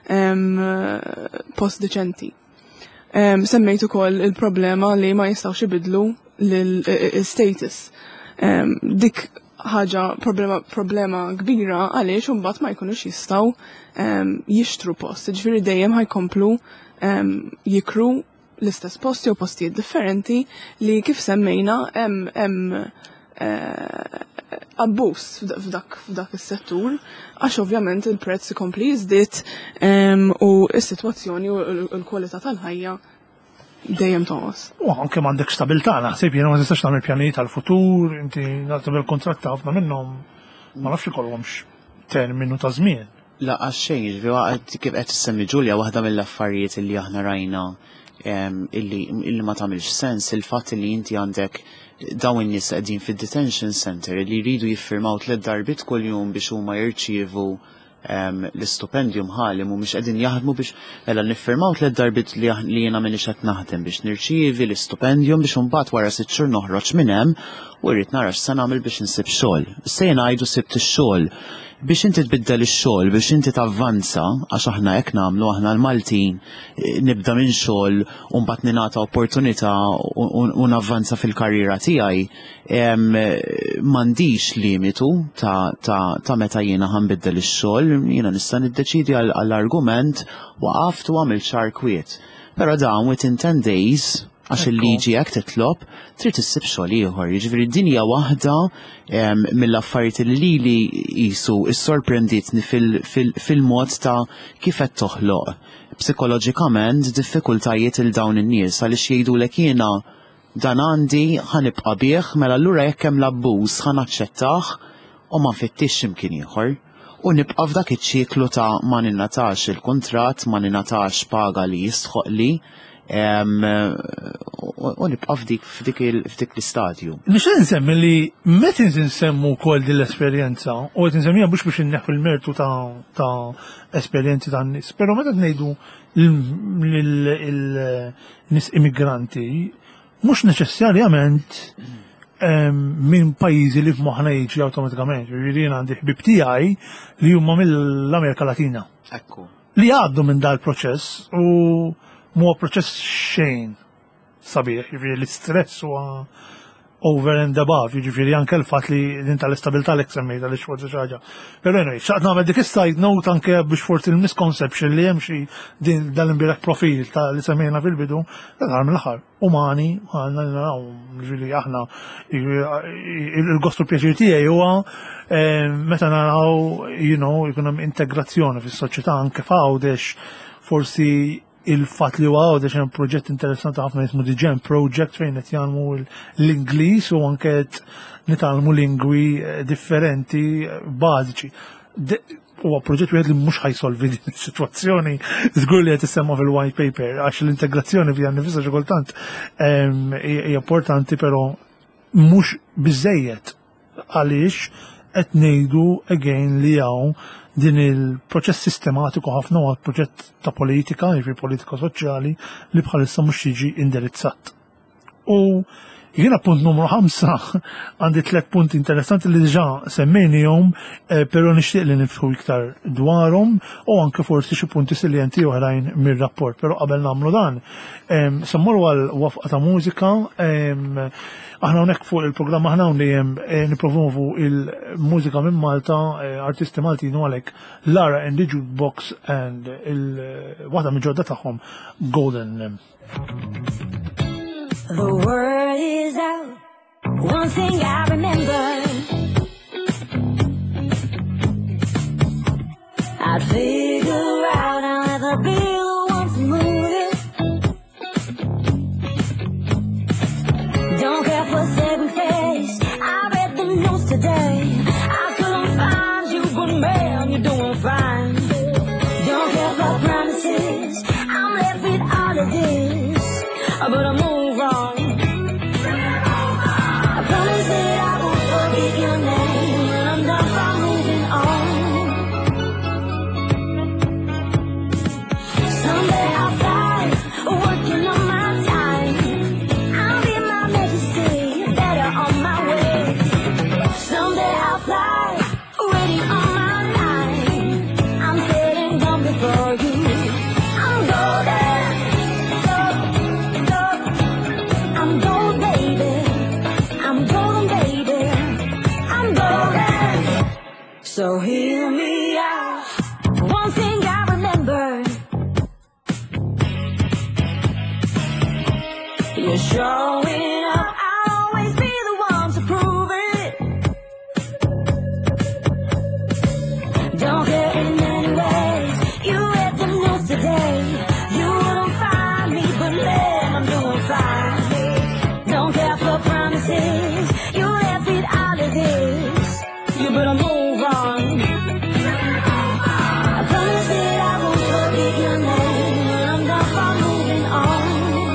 post deċenti. Semmejt ukoll il-problema li ma jistgħux ibidlu l-status. Dik ħaġa problema, problema kbira għaliex imbagħad ma jkunux jistgħu jixtru post. Ġifieri dejjem ħajkomplu jikru l-istess posti u postijiet differenti li kif semmejna hemm abbuż f'dak f'dak is-settur għax ovvjament il-prezz ikompli jiżdied u s-sitwazzjoni u l-kwalità tal-ħajja dejjem tonqos. U anke m'għandek stabilità, naħseb jiena ma tistax tagħmel pjanijiet tal-futur, inti nagħtu bil-kontratt ħafna minnhom ma nafx ikollhomx terminu ta' żmien. Laqas xejn, kif qed issemmi Ġulja waħda mill-affarijiet illi aħna rajna illi ma tagħmilx sens il-fatt li inti għandek dawn in-nies qegħdin fid-detention center li jridu jiffirmaw tliet darbit kuljum biex huma jirċievu l-istupendium ħalim u mhux qegħdin jaħdmu biex ella niffirmaw tliet darbit li jiena m'iniex qed naħdem biex nirċievi l-istupendium biex imbagħad wara sitt xhur noħroġ minn hemm u rrid nara x'se nagħmel biex insib xogħol. Se ngħidu sibt ix-xogħol biex inti tbiddel ix-xogħol, biex inti tavvanza, għax aħna hekk nagħmlu aħna l-Maltin nibda minn xogħol u mbagħad ningħata opportunità u navvanza fil-karriera tiegħi m'għandix limitu ta' meta jiena ħanbiddel ix-xogħol, jiena nista' niddeċidi għall-argument waqaft u għamilt xahar kwiet. Però dawn within ten days għax il-liġi hekk titlob, trid issib xogħol ieħor. Jiġifieri din hija waħda mill-affarijiet li lili qisu issorprenditni fil-mod ta' kif qed toħloq psikoloġikament diffikultajiet il dawn in-nies għaliex jgħidulek jiena dan għandi ħanibqa' bih mela allura jekk hemm l-abbuż ħanaċċettah u ma nfittix imkien ieħor. U nibqa' f'dak iċ-ċiklu ta' ma ningħatax il-kuntratt, ma ningħatax paga li jistħoq li u nibqa' f'dik l-istadju. Nixtieq insemmi li meta insemmu wkoll din l-esperjenza u qed insemmija mhux biex inneħħu l-mertu ta' esperjenzi tan-nies, però meta ngħidu lill-nies immigranti mhux neċessarjament minn pajjiżi li f'moħħna jiġi awtomatikament. Jiġifieri jien għandi ħbieb tiegħi li huma mill-Amerika Latina. Ekku. Li għaddu minn dal proċess u huwa proċess xejn sabiħ, jiġifieri l-istress huwa over and above, jiġifieri anke l-fatt li din tal-istabilità l-ek semmejta li xforsi xi ħaġa. Però anyway, xaqt nagħmel dik is-side note anke biex forsi l-misconception li hemm xi din dal-imbirek profil ta' li semmejna fil-bidu, tal mill-aħħar umani, għandna naraw jiġifieri aħna il-gostu pjaċir tiegħi huwa meta naraw, you know, jkun hemm integrazzjoni fis-soċjetà anke f'Għawdex forsi il-fat li huwa għawdex hemm proġett interessanti ħafna jismu The Gem Project fejn qed jagħmlu l-Ingliż u anke nitalmu lingwi differenti bażiċi. Huwa proġett wieħed li mhux ħajsolvi din is-sitwazzjoni żgur li qed issemma fil-white paper għax l-integrazzjoni fiha nifisha xi kultant hija importanti però mhux biżejjed għaliex qed ngħidu again li hawn din il-proċess sistematiku ħafna huwa proġett ta' politika, jiġri politika soċjali li bħalissa mhux jiġi indirizzat. U Jiena punt numru ħamsa għandi tliet punti interessanti li diġà semmejnihom, però nixtieq li niftħu iktar dwarhom u anke forsi xi punti siljenti oħrajn mir-rapport. Però qabel nagħmlu dan, semmorru għal wafqa ta' mużika, aħna hawnhekk fuq il-programm aħna hawn dejjem nippromovu il-mużika minn Malta, artisti Maltin u għalhekk Lara and the Jukebox and il-waħda mill-ġodda tagħhom Golden. The word is out, one thing I remember, I'd figure out I'll never be the one to move it. Don't care for second face, I read the news today, I couldn't find you, but man, you're doing fine. Don't care for promises, I'm left with all of this, but I'm move on. I promise that I won't forget your name when I'm done from moving on. Someday I'll fly, working on my time. I'll be my majesty, better on my way. Someday I'll fly, ready on my line. I'm sitting down before you. I'm golden. I'm gold, baby. I'm golden, baby. I'm golden. So hear me out. One thing I remember, you're showing up. I'll always be the one to prove it. Don't care in many ways. You read the news today. You wouldn't find me, but man, I'm doing fine. Don't care for promises, you left it out of this. You better move on. I promise that I won't forget your name when I'm done from moving on.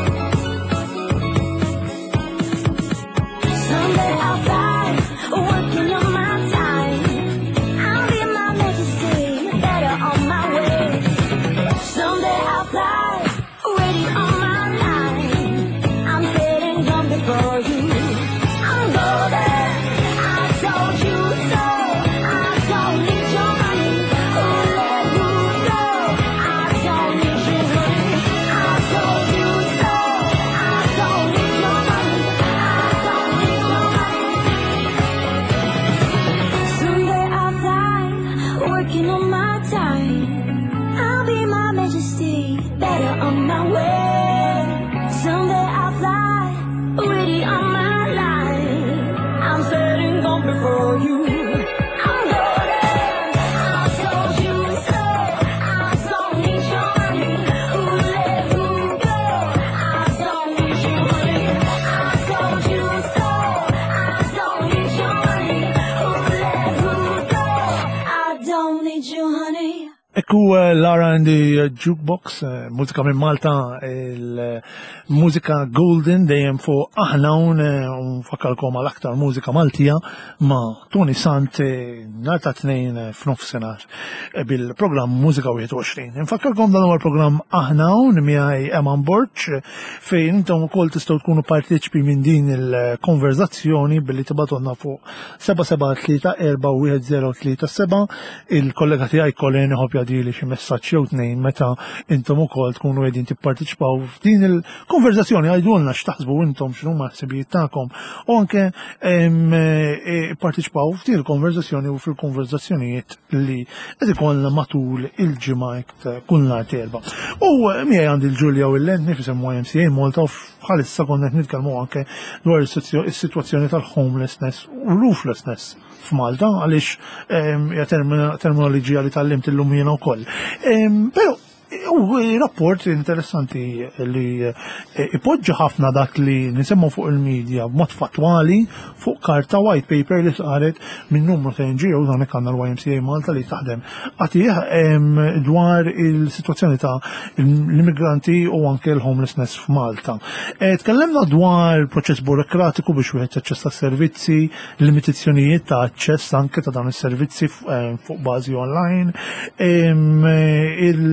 Someday I'll fly, working on my time. I'll be my majesty, better on my way. Someday I'll fly, ready on my line. I'm sitting down before you. I'm golden. I told you so. I don't need your money. Oh, let you go. I don't need your money. I told you so. I don't need your money. I don't need your money. Someday I'll fly, working on my time. I'll be my majesty, better on my way. Someday I'll fly, ready on my line. I'm setting up before you. I'm golden. I told you so. I don't need your money. Who let you go? I don't need your money. I told you so. I don't need your money. Who let you go? I don't need your honey. Ekku Lara and the Jukebox, mużika minn Malta, il-mużika Golden dejjem fuq aħna hawn nfakkarkom għal aktar mużika Maltija ma' Tony Sant nhar ta' tnejn f'nofsinhar bil-programm Mużika wieħed u għoxrin. Nfakkarkom dan huwa l-programm aħna hawn miegħi Eman Borċ fejn intom ukoll tistgħu tkunu parteċipi minn din il-konverzazzjoni billi tibatulna fuq seba' seba' tlieta erba' wieħed żero tlieta seba'. Il-kollega tiegħi Colin ħobb jgħidili xi messaġġ jew tnejn meta intom ukoll tkunu qegħdin tipparteċipaw f'din il-konverzazzjoni, għajdulna x'taħsbu intom x'huma l-ħsibijiet tagħkom u anke parteċipaw f'din il-konverzazzjoni u fil-konverzazzjonijiet li qed ikollna matul il-ġimgħa kull nhar erba'. U miegħi għandi l-Ġulja u l-Lent nifisem Y M C A Malta u bħalissa konna qed nitkellmu anke dwar is-sitwazzjoni tal-homelessness u rooflessness f'Malta għaliex hija terminoloġija li tallimt illum jiena wkoll. Però u rapport interessanti li ipoġġa ħafna dak li nisemmu fuq il-medja b'mod fatwali fuq karta white paper li saret minn numru ta' N G Os hawnhekk għandna l-Y M C A Malta li taħdem għatih dwar il-sitwazzjoni ta' l-immigranti u anke l-homelessness f'Malta. Tkellemna dwar proċess burokratiku biex wieħed jaċċessa servizzi, limitazzjonijiet ta' aċċess anke ta' dawn is-servizzi fuq bażi online, il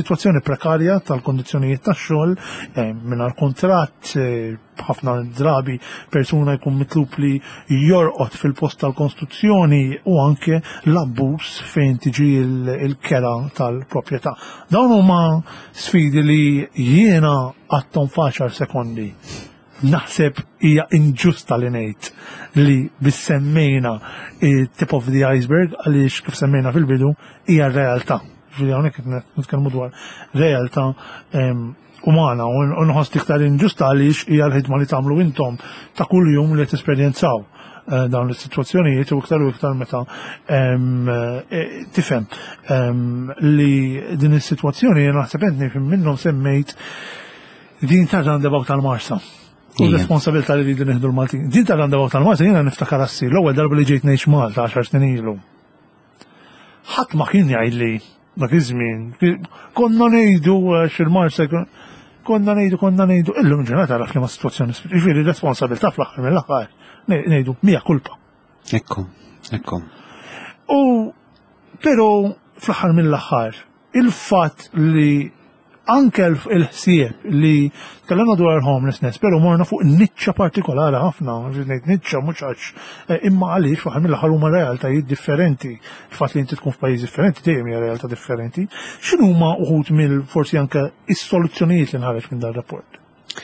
situazzjoni prekarja tal-kondizzjonijiet tax-xogħol mingħajr kontratt, ħafna drabi persuna jkun mitlub li jorqod fil-post tal-konstruzzjoni u anke l-abbuż fejn tiġi il-kera tal-proprjetà. Dawn huma sfidi li jiena għadhom f'għaxar sekondi. Naħseb hija inġusta li ngħid li bissemmejna tip of the iceberg għaliex kif semmejna fil-bidu hija r-realtà. Ġifieri hawnhekk qed nitkellmu dwar realtà umana u nħoss iktar inġusta għaliex hija l-ħidma li tagħmlu intom ta' kuljum li tesperjenzaw dawn is-sitwazzjonijiet u iktar u iktar meta tifhem li din is-sitwazzjoni naħseb qed nifhem minnhom semmejt din tar-roundabout tal-Marsa. U responsabilità li rridu nieħdu l-Maltin. Din tar-roundabout tal-Marsa jiena niftakar assir l-ewwel darba li ġejt ngħix Malta għaxar snin ilu. Ħadd ma kien jgħidli dak iż-żmien. Konna ngħidu x'il-Marsa konna ngħidu konna ngħidu illum ġurnata għaraf li ma' sitwazzjoni. Jiġifieri responsabilità fl-aħħar mill-aħħar ngħidu mija kulpa. Ekku, ekku. U però fl-aħħar mill-aħħar il-fatt li anke il-ħsieb li tkellimna dwar homelessness, però morna fuq niċċa partikolari ħafna, ngħid niċċa mhux għax imma għaliex fl-aħħar mill-aħħar huma realtajiet differenti. Il-fatt li inti tkun f'pajjiż differenti dejjem hija realtà differenti. X'inhuma uħud mill forsi anke is-soluzzjonijiet li nħareġ minn dan rapport?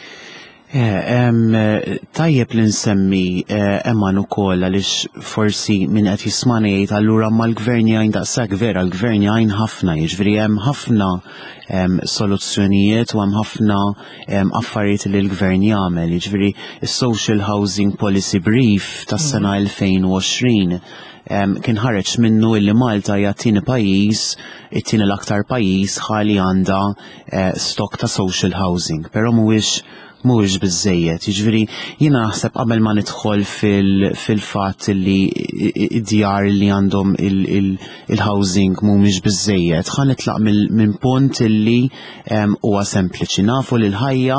Tajjeb li nsemmi emman ukoll għaliex forsi min qed jismani jgħid allura ma l-gvern jgħin daqshekk vera l-gvern jgħin ħafna, jiġifieri hemm ħafna soluzzjonijiet u hemm ħafna affarijiet li l-gvern jagħmel, jiġifieri is-Social Housing Policy Brief tas-sena elfejn u għoxrin kien ħareġ minnu illi Malta hija t-tieni pajjiż, it-tieni l-aktar pajjiż ħali għandha stok ta' social housing, però mhuwiex mhuwiex biżżejjed. Jiġifieri jiena naħseb qabel ma nidħol fil-fatt li d-djar li għandhom il-housing mhumiex biżżejjed, ħa nitlaq minn punt illi huwa sempliċi. Nafu li l-ħajja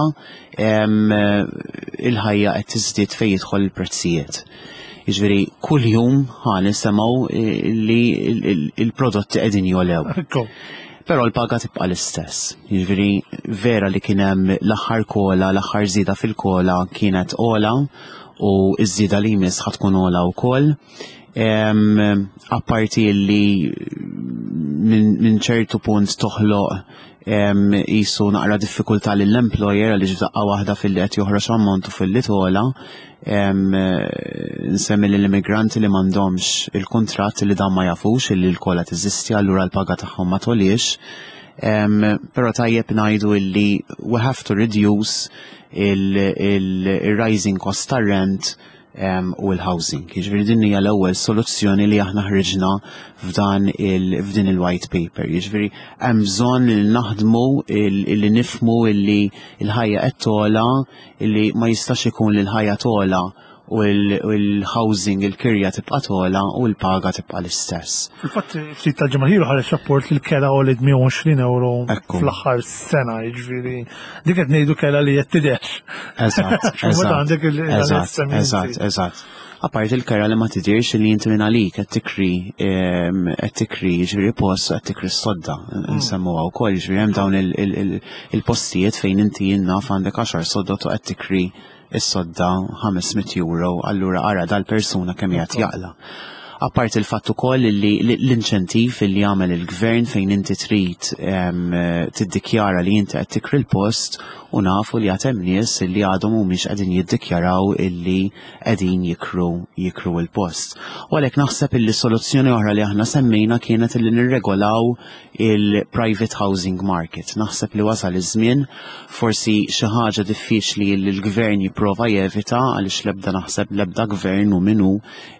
il-ħajja qed tiżdied fejn jidħol il-prezzijiet. Jiġifieri kull jum ħa nisimgħu li il-prodotti qegħdin jolew. Però l-paga tibqa' l-istess. Jiġifieri vera li kien hemm l-aħħar kola, l-aħħar żieda fil-kola kienet ola u ż-żieda li jmiss ħadd tkun ola wkoll. Apparti li minn ċertu punt toħloq qisu naqra diffikultà lill-employer għaliex f'daqqa waħda fil-li qed joħroġ ammont u fil-li tola. Nsemmi l-immigranti li m'għandhomx il-kuntratt li dan ma jafux illi l-kola teżisti allura l-paga tagħhom ma toliex. Però tajjeb ngħidu illi we have to reduce il-rising cost tar rent u l-housing. Jiġifieri din hija l-ewwel soluzzjoni li aħna ħriġna f'dan f'din il-white paper. Jiġifieri hemm bżonn li naħdmu illi nifhmu illi l-ħajja qed tola, illi ma jistax ikun li l-ħajja tola u l-housing il-kirja tibqa' tola u l-paga tibqa' l-istess. Fil-fatt ftit tal-ġimgħa ħareġ rapport li l-kera għolet mija u għoxrin euro fl-aħħar sena, jiġifieri dik qed ngħidu kera li qed tidher. Eżatt, eżatt, eżatt, eżatt. Apart il-kera li ma tidirx li inti minn għalik qed tikri qed tikri jiġifieri post qed tikri s-sodda nsemmuha wkoll, jiġifieri hemm dawn il-postijiet fejn inti jinnaf għandek għaxar soddot u qed tikri is-sodda ħamesmija euro, allura ara dal-persuna kemm qed jaqla. Apart il-fatt ukoll li l-inċentiv li jagħmel il-gvern fejn inti trid tiddikjara li inti qed tikri l-post u nafu li għad hemm nies li għadhom mhumiex qegħdin jiddikjaraw illi qegħdin jikru jikru l-post. U għalhekk naħseb illi soluzzjoni oħra li aħna semmejna kienet illi nirregolaw il-private housing market. Naħseb li wasal iż-żmien forsi xi ħaġa diffiċli li l-gvern jipprova jevita għaliex l-ebda naħseb l-ebda gvern u minnu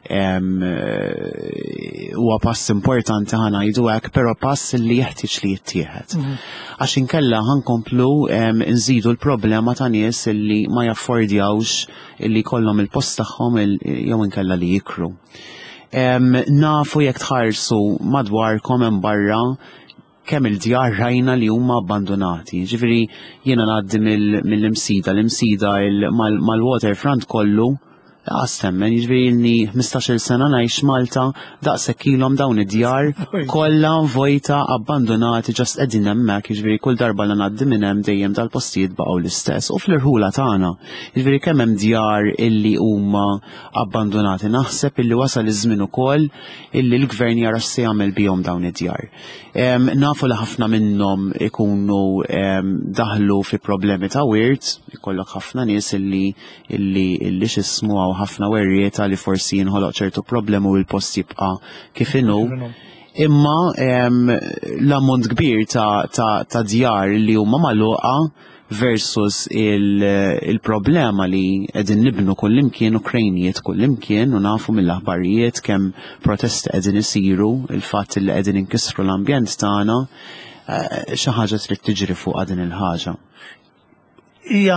huwa pass importanti ħa ngħidu hekk, però pass li jeħtieġ li jittieħed. Għax inkella ħankomplu nżidu l-problema ta' nies illi ma jaffordjawx illi jkollhom il-post tagħhom jew inkella li jikru. Nafu jekk tħarsu madwarkom hemm barra kemm il-djar rajna li huma abbandonati. Ġifieri jiena ngħaddi mill-imsida, l-imsida mal-waterfront kollu Għastemmen, jiġifieri inni ħmistax-il sena ngħix Malta daqshekk ilhom dawn id-djar kollha vojta, abbandonati, ġast qegħdin hemmhekk, jiġifieri kull darba li ngħaddi minn hemm dejjem tal-postijiet baqgħu l-istess. U fl-irħula tagħna, jiġifieri kemm hemm djar illi huma abbandonati, naħseb illi wasal iż-żmien ukoll illi l-gvern jara x'se jagħmel bihom dawn id-djar. Nafu li ħafna minnhom ikunu daħlu fi problemi ta' wirt, ikollok ħafna nies illi illi illi x'ismu ħafna werrieta li forsi jinħoloq ċertu problemi u l-post jibqa' kif inhu. Imma l-ammont kbir ta', ta, ta djar li huma magħluqa versus il-problema il li qegħdin nibnu kullimkien u krejnijiet kullimkien u nafu mill-aħbarijiet kemm protesti qegħdin isiru, il-fatt li qegħdin inkissru l-ambjent tagħna, xi ħaġa trid tiġri fuq din il-ħaġa. Hija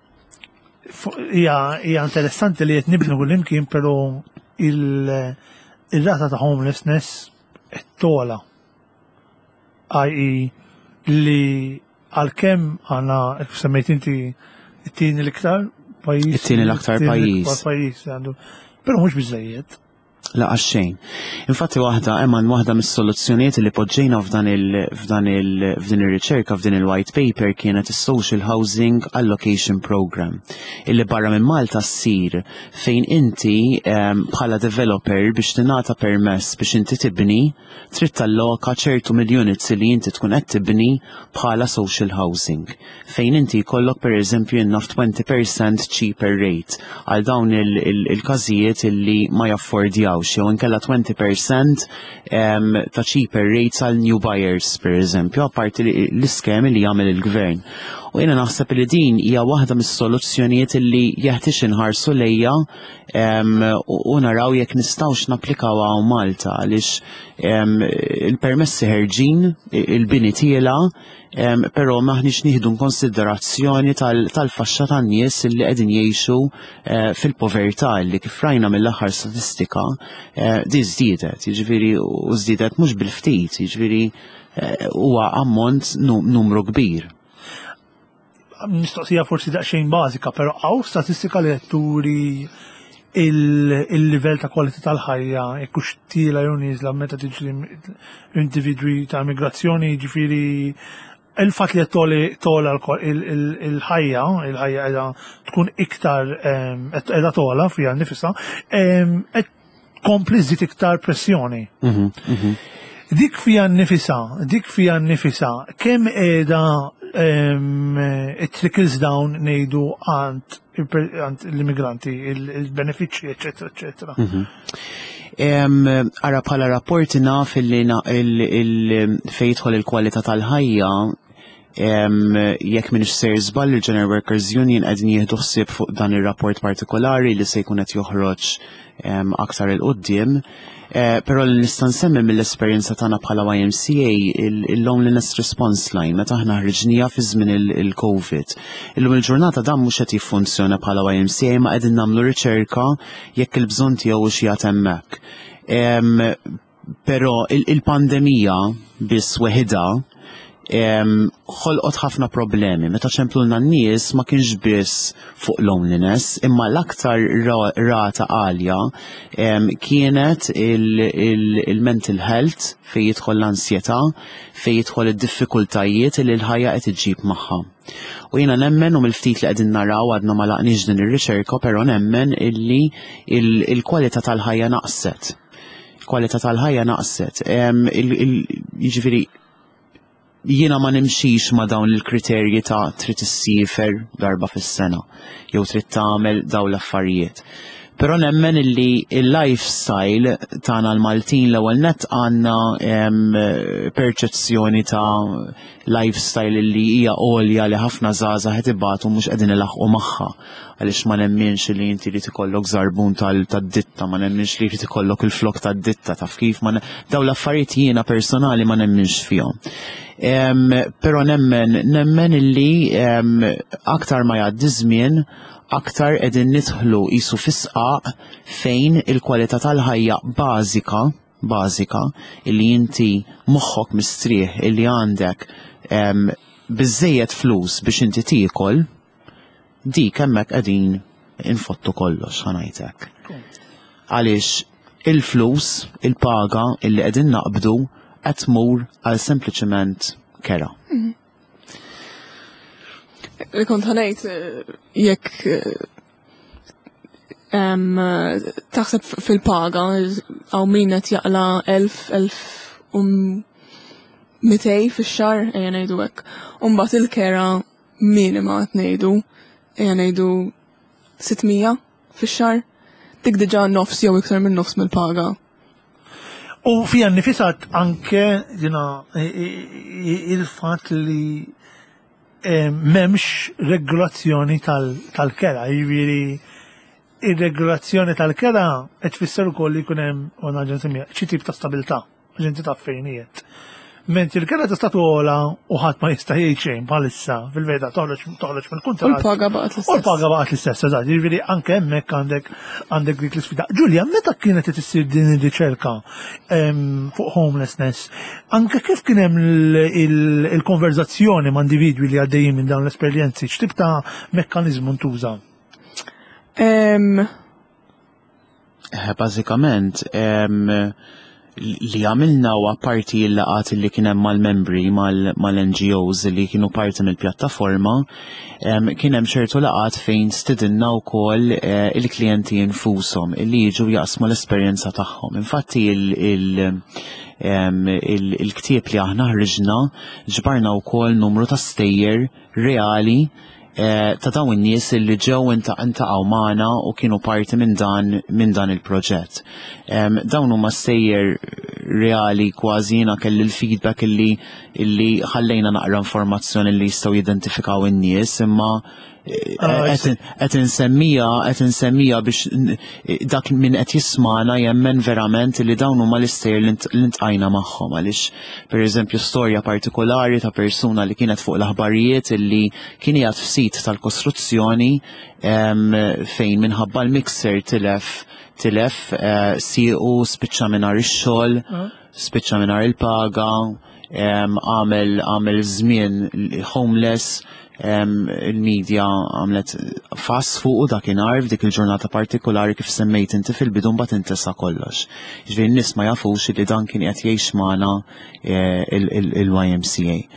hija interessanti li qed nibnu kullimkien, però il-rata ta' homelessness qed tola. i e li għalkemm għandna semmejt inti t-tieni l-iktar pajjiż. It-tieni l-aktar pajjiż. Pajjiż għandu. Però mhux biżżejjed. La xejn. Infatti waħda hemm waħda mis-soluzzjonijiet li poġġejna f'dan il f'dan il f'din ir-riċerka f'din il-white paper kienet is-Social Housing Allocation Program illi barra minn Malta ssir fejn inti bħala developer biex tingħata permess biex inti tibni trid talloka ċertu mill-units li inti tkun qed tibni bħala social housing fejn inti jkollok pereżempju innaf twenty percent cheaper rate għal dawn il-każijiet illi ma jaffordjaw jew inkella twenty percent um, ta' cheaper rates għal new buyers, per eżempju, apparti l-iskemi li jagħmel il-gvern. U jiena naħseb li din hija waħda mis-soluzzjonijiet li jeħtieġ inħarsu lejha um, u naraw jekk nistgħux napplikawha Malta għaliex um, il-permessi ħerġin, il-bini tiela, um, però maħniex nieħdu konsiderazzjoni tal-faxxa tal tan-nies li qegħdin jgħixu uh, fil-povertà li kif rajna mill-aħħar statistika uh, di żdiedet, jiġifieri u żdiedet mhux bil-ftit, jiġifieri huwa uh, ammont numru kbir. Mistoqsija forsi daqsxejn bażika, però hawn statistika li qed turi il-livell ta' kwalità tal-ħajja jekk hux tiela jew nieżla meta tiġi l-individwi ta' migrazzjoni, jiġifieri il-fatt li qed tola il-ħajja, il-ħajja qiegħda tkun iktar qiegħda tola fiha nnifisha, qed tkompli żżid iktar pressjoni. Dik fiha nnifisha, dik fiha nnifisha kemm qiegħda Um, it trickles down nejdu għand l-immigranti, il-benefiċi, eccetera, eccetera. Ara bħala rapporti naf il-fejtħol il-kwalità tal-ħajja jekk minix ser żball il-General Workers Union qegħdin jieħdu ħsieb fuq dan ir-rapport partikolari li se jkun qed joħroġ aktar il-qudiem. Uh, pero l-nista' nsemmi mill-esperjenza tagħna bħala Y M C A il-Loneliness Response Line meta aħna ħriġnija fi żmien il-COVID. Illum il-ġurnata dan mhux qed jiffunzjona bħala Y M C A ma qegħdin nagħmlu riċerka jekk il-bżonn tiegħu xi jagħt hemmhekk. Um, però il-pandemija biss weħidha ħolqot ħafna problemi. Meta ċemplulna n-nies ma kienx biss fuq loneliness, imma l-aktar rata għalja kienet il-mental health fej jidħol l-ansjetà, fej jidħol id-diffikultajiet li l-ħajja qed iġġib magħha. U jiena nemmen u mill-ftit li qegħdin naraw għadna ma laqniex din ir-riċerka, però nemmen illi il-kwalità tal-ħajja naqset. Il-kwalità tal-ħajja naqset. Jiġifieri jiena ma nimxix ma dawn il-kriterji ta' trid issifer darba fis-sena jew trid tagħmel dawn l-affarijiet. Però nemmen illi il-lifestyle tagħna l-Maltin l-ewwel nett għandna perċezzjoni ta' lifestyle li hija għolja li ħafna żgħażagħ qed ibatu mhux qegħdin ilaħqu magħha għaliex ma nemminx li inti li tikollok żarbun tad-ditta, ma nemminx li trid ikollok il-flok tad-ditta taf kif ma dawn l-affarijiet jiena personali ma nemminx fihom. Um, pero nemmen, nemmen illi um, aktar ma jgħaddi żmien, aktar qegħdin nidħlu qisu fisqaq fejn il-kwalità tal-ħajja bażika, bażika illi inti moħħok mistrieħ illi għandek um, biżżejjed flus biex inti tiekol, dik hemmhekk qegħdin infottu kollox ħanajtek. Għaliex il-flus, il-paga illi qegħdin naqbdu qed tmur għal sempliċement kera. Li kont ħanejt jekk taħseb fil-paga għaw min qed jaqla elf, elf u mitej fix-xahar ejja ngħidu hekk. U mbagħad il-kera minima qed ngħidu ejja ngħidu sittmija fix-xahar. Dik diġà nofs jew iktar minn nofs mill-paga. U fija nifisat anke il-fatt li memx regolazzjoni tal-kera, jiġifieri ir-regolazzjoni tal-kera qed tfisser ukoll li jkun hemm una ġensimija xi tip ta' stabilità, ġenti ta' fejnijiet. Mentri il-kera tista' togħla u ħadd ma jista' jgħid xejn bħalissa fil-verità toħroġ toħroġ mill-kuntratt. U l-paga baqgħet l-istess. U l-paga baqgħet l-istess, eżatt. Jiġifieri anke hemmhekk għandek għandek dik l-isfida. Ġulja, meta kienet qed issir din ir-riċerka fuq homelessness, anke kif kien hemm il-konverzazzjoni ma' individwi li għaddejjin minn dawn l-esperjenzi, x'tip ta' mekkaniżmu ntuża? Bażikament, li għamilna u parti l-laqat li kienem mal-membri mal-N G Os li kienu parti mill-pjattaforma, kienem ċertu laqat fejn stidinna u koll il-klienti infusom li jiġu jaqsmu l-esperienza tagħhom. Infatti il-ktieb li aħna ħriġna ġbarna u koll numru ta' stejjer reali ta' dawn in-nies li ġew intaqgħu magħna u kienu parti minn dan minn dan il-proġett. Dawn huma stejjer reali kważi jiena kelli l-feedback illi illi ħallejna naqra informazzjoni li jistgħu jidentifikaw in-nies imma qed insemmija qed insemmija biex dak min qed jismana jemmen verament li dawn huma l-istejjer li ntqajna magħhom għaliex pereżempju storja partikolari ta' persuna li kienet fuq l-aħbarijiet illi kien qiegħed f'sit tal-kostruzzjoni fejn minħabba l-mixer tilef tilef siequ spiċċa mingħajr ix-xogħol, spiċċa mingħajr il-paga, għamel għamel żmien homeless. Il-medja għamlet fas fuq u dakinhar f'dik il-ġurnata partikolari kif semmejt inti fil-bidu mbagħad intesa kollox. Ġifieri n-nies ma jafux li dan kien qed jgħix magħna il-Y M C A.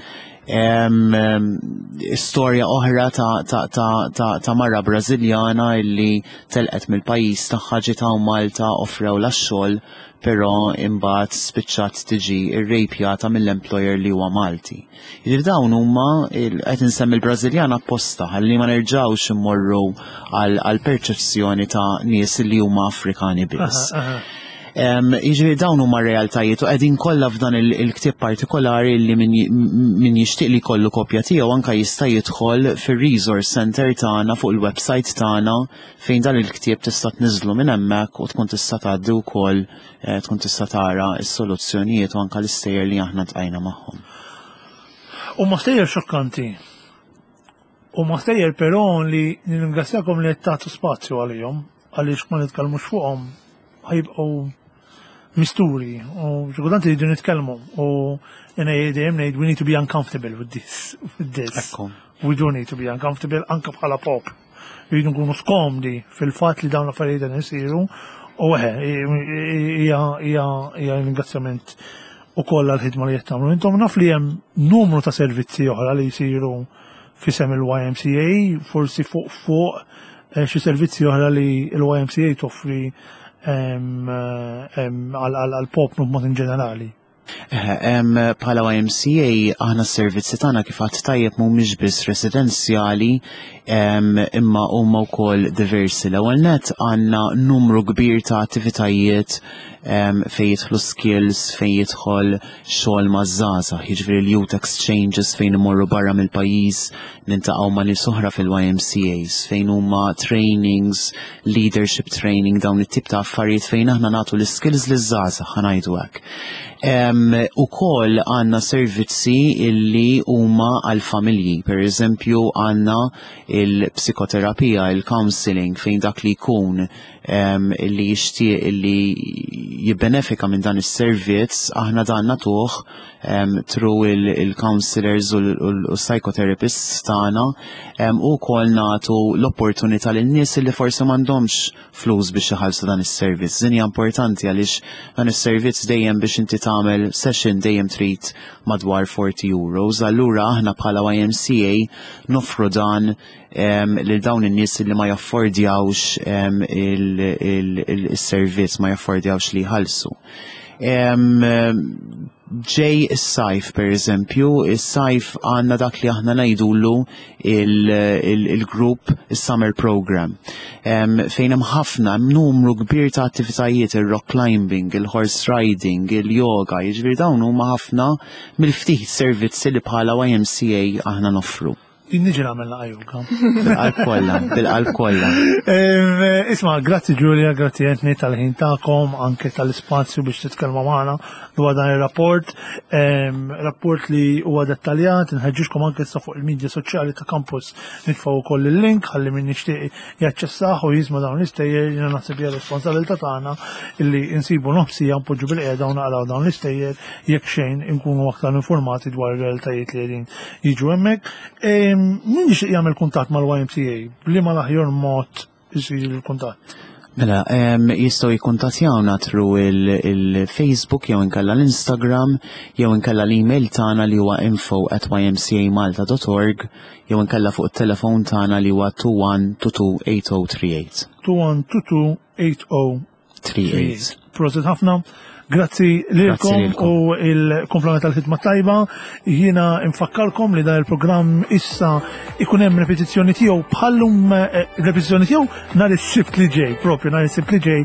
Storja oħra ta' marra Brażiljana illi telqet mill-pajjiż tagħha ġiet hawn Malta offrew x-xogħol però imbagħad spiċċat tiġi rrejpjata mill-employer li huwa Malti. Jiġifieri dawn huma qed insemmi l-Brażiljan apposta ħalli ma nerġgħux immorru għal perċezzjoni ta' nies li huma Afrikani biss. Jiġifieri dawn huma realtajiet u qegħdin kollha f'dan il-ktieb partikolari li min jixtieq li jkollu kopja tiegħu anke jista' jidħol fir-resource center tagħna fuq il-website tagħna fejn dan il-ktieb tista' tniżlu minn hemmhekk u tkun tista' tgħaddi wkoll tkun tista' tara s-soluzzjonijiet u anke l-istejjer li aħna tqajna magħhom. U ma stejjer xokkanti. U ma stejjer però li ningrazzjakom li qed tagħtu spazju għalihom għaliex ma nitkellmux fuqhom ħajbqgħu misturi u xikultanti jridu nitkellmu u jena jgħidem ngħid we need to be uncomfortable with this with this. We do need to be uncomfortable anke bħala pop. Jridu nkunu skomdi fil-fatt li dawn l-affarijiet isiru u eħe hija ringrazzjament ukoll għall-ħidma li qed tagħmlu. Intom naf li hemm numru ta' servizzi oħra li jsiru f'isem il-Y M C A, forsi fuq fuq xi servizzi oħra li l-Y M C A toffri għal-pop mod in ġenerali. Bħala Y M C A aħna s-servizzi tagħna kif għadt tajjeb mhumiex biss residenzjali imma huma wkoll diversi. L-ewwel nett għandna numru kbir ta' attivitajiet fejn jidħlu skills, fejn jidħol xogħol maż-żgħażagħ, jiġifieri l-youth exchanges fejn imorru barra mill-pajjiż nintaqgħu ma' nies oħra fil-Y M C As, fejn huma trainings, leadership training, dawn it-tip ta' affarijiet fejn aħna nagħtu l-skills liż-żgħażagħ ħanajdu hekk. Ukoll għandna servizzi illi huma għall-familji, pereżempju għandna il-psikoterapija, il-counseling fejn dak li jkun illi jixtieq illi jibbenefika minn dan is-servizz aħna dan nagħtuh um, through il-counselors u l-psychotherapists tagħna u wkoll nagħtu l-opportunità lin nies li forsi m'għandhomx flus biex iħallsu dan is-servizz. Din hija importanti għaliex dan is-servizz dejjem biex inti tagħmel session dejjem trid madwar forty euros. Allura aħna bħala Y M C A nofru dan um, lil dawn in-nies li ma jaffordjawx um, il-servizz, ma jaffordjawx li jħallsu. Um, ġej is-sajf per eżempju, is-sajf għandna dak li aħna ngħidulu il-group is-summer program. Um, fejn hemm ħafna numru kbir ta' attivitajiet, il-rock climbing, il-horse riding, il-yoga, jiġifieri dawn huma ħafna mill-ftit servizzi li bħala Y M C A aħna noffru. Niġi nagħmel laqgħa. Bil-qalb kollha, bil-qalb kollha. Isma' grazzi Ġulja, grazzi Anthony tal-ħin tagħkom, anke tal-ispazju biex titkellmu magħna dwar dan ir-rapport. Rapport li huwa dettaljat, inħeġġixkom anke issa fuq il-midja soċjali ta' campus nitfgħu wkoll il-link ħalli min jixtieq jaċċessaħ u jiżma' dawn l-istejjer, jiena naħseb hija responsabilità tagħna illi insibu nofsija npoġġu bil-qiegħda u naqraw dawn l-istejjer jekk xejn inkunu aktar informati dwar ir-realtajiet li qegħdin jiġu hemmhekk. Min jixtieq jagħmel kuntatt mal-Y M C A? Bliema l-aħjar mod isir il-kuntatt? Mela, jistgħu jikkuntattjawna through il-Facebook jew inkella l-Instagram jew inkella l-email tagħna li huwa info at y m c a malta dot org jew inkella fuq it-telefon tagħna li huwa two one two two eight zero three eight. two one two two eight zero three eight. Proset ħafna. Grazzi lilkom u il-komplement tal-ħidma tajba. Jiena infakkarkom li dan il-programm issa ikun hemm repetizzjoni tiegħu bħallum repetizzjoni tiegħu nhar is-sibt li ġej, propju nhar is-sibt li ġej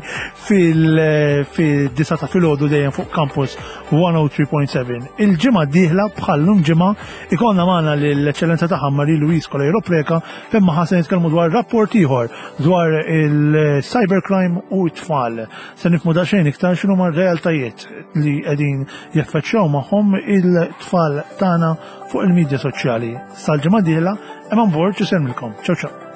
fil-disa ta' filgħodu dejjem fuq campus one oh three point seven. Il-ġimgħa d-dieħla bħallum ġimgħa ikollna magħna lill-eċċellenza tagħha Marie Louise Colejro Preka fejn ħasen nitkellmu dwar rapport ieħor dwar il-cybercrime u t-tfal. Se nifhmu daqsxejn iktar x'inhuma r-realtajiet li qegħdin jaffeċċjaw magħhom il-tfal tagħna fuq il-midja soċjali. Sal-ġimgħa d-dieħla hemm on board ġisemmilkom. Ciao ciao.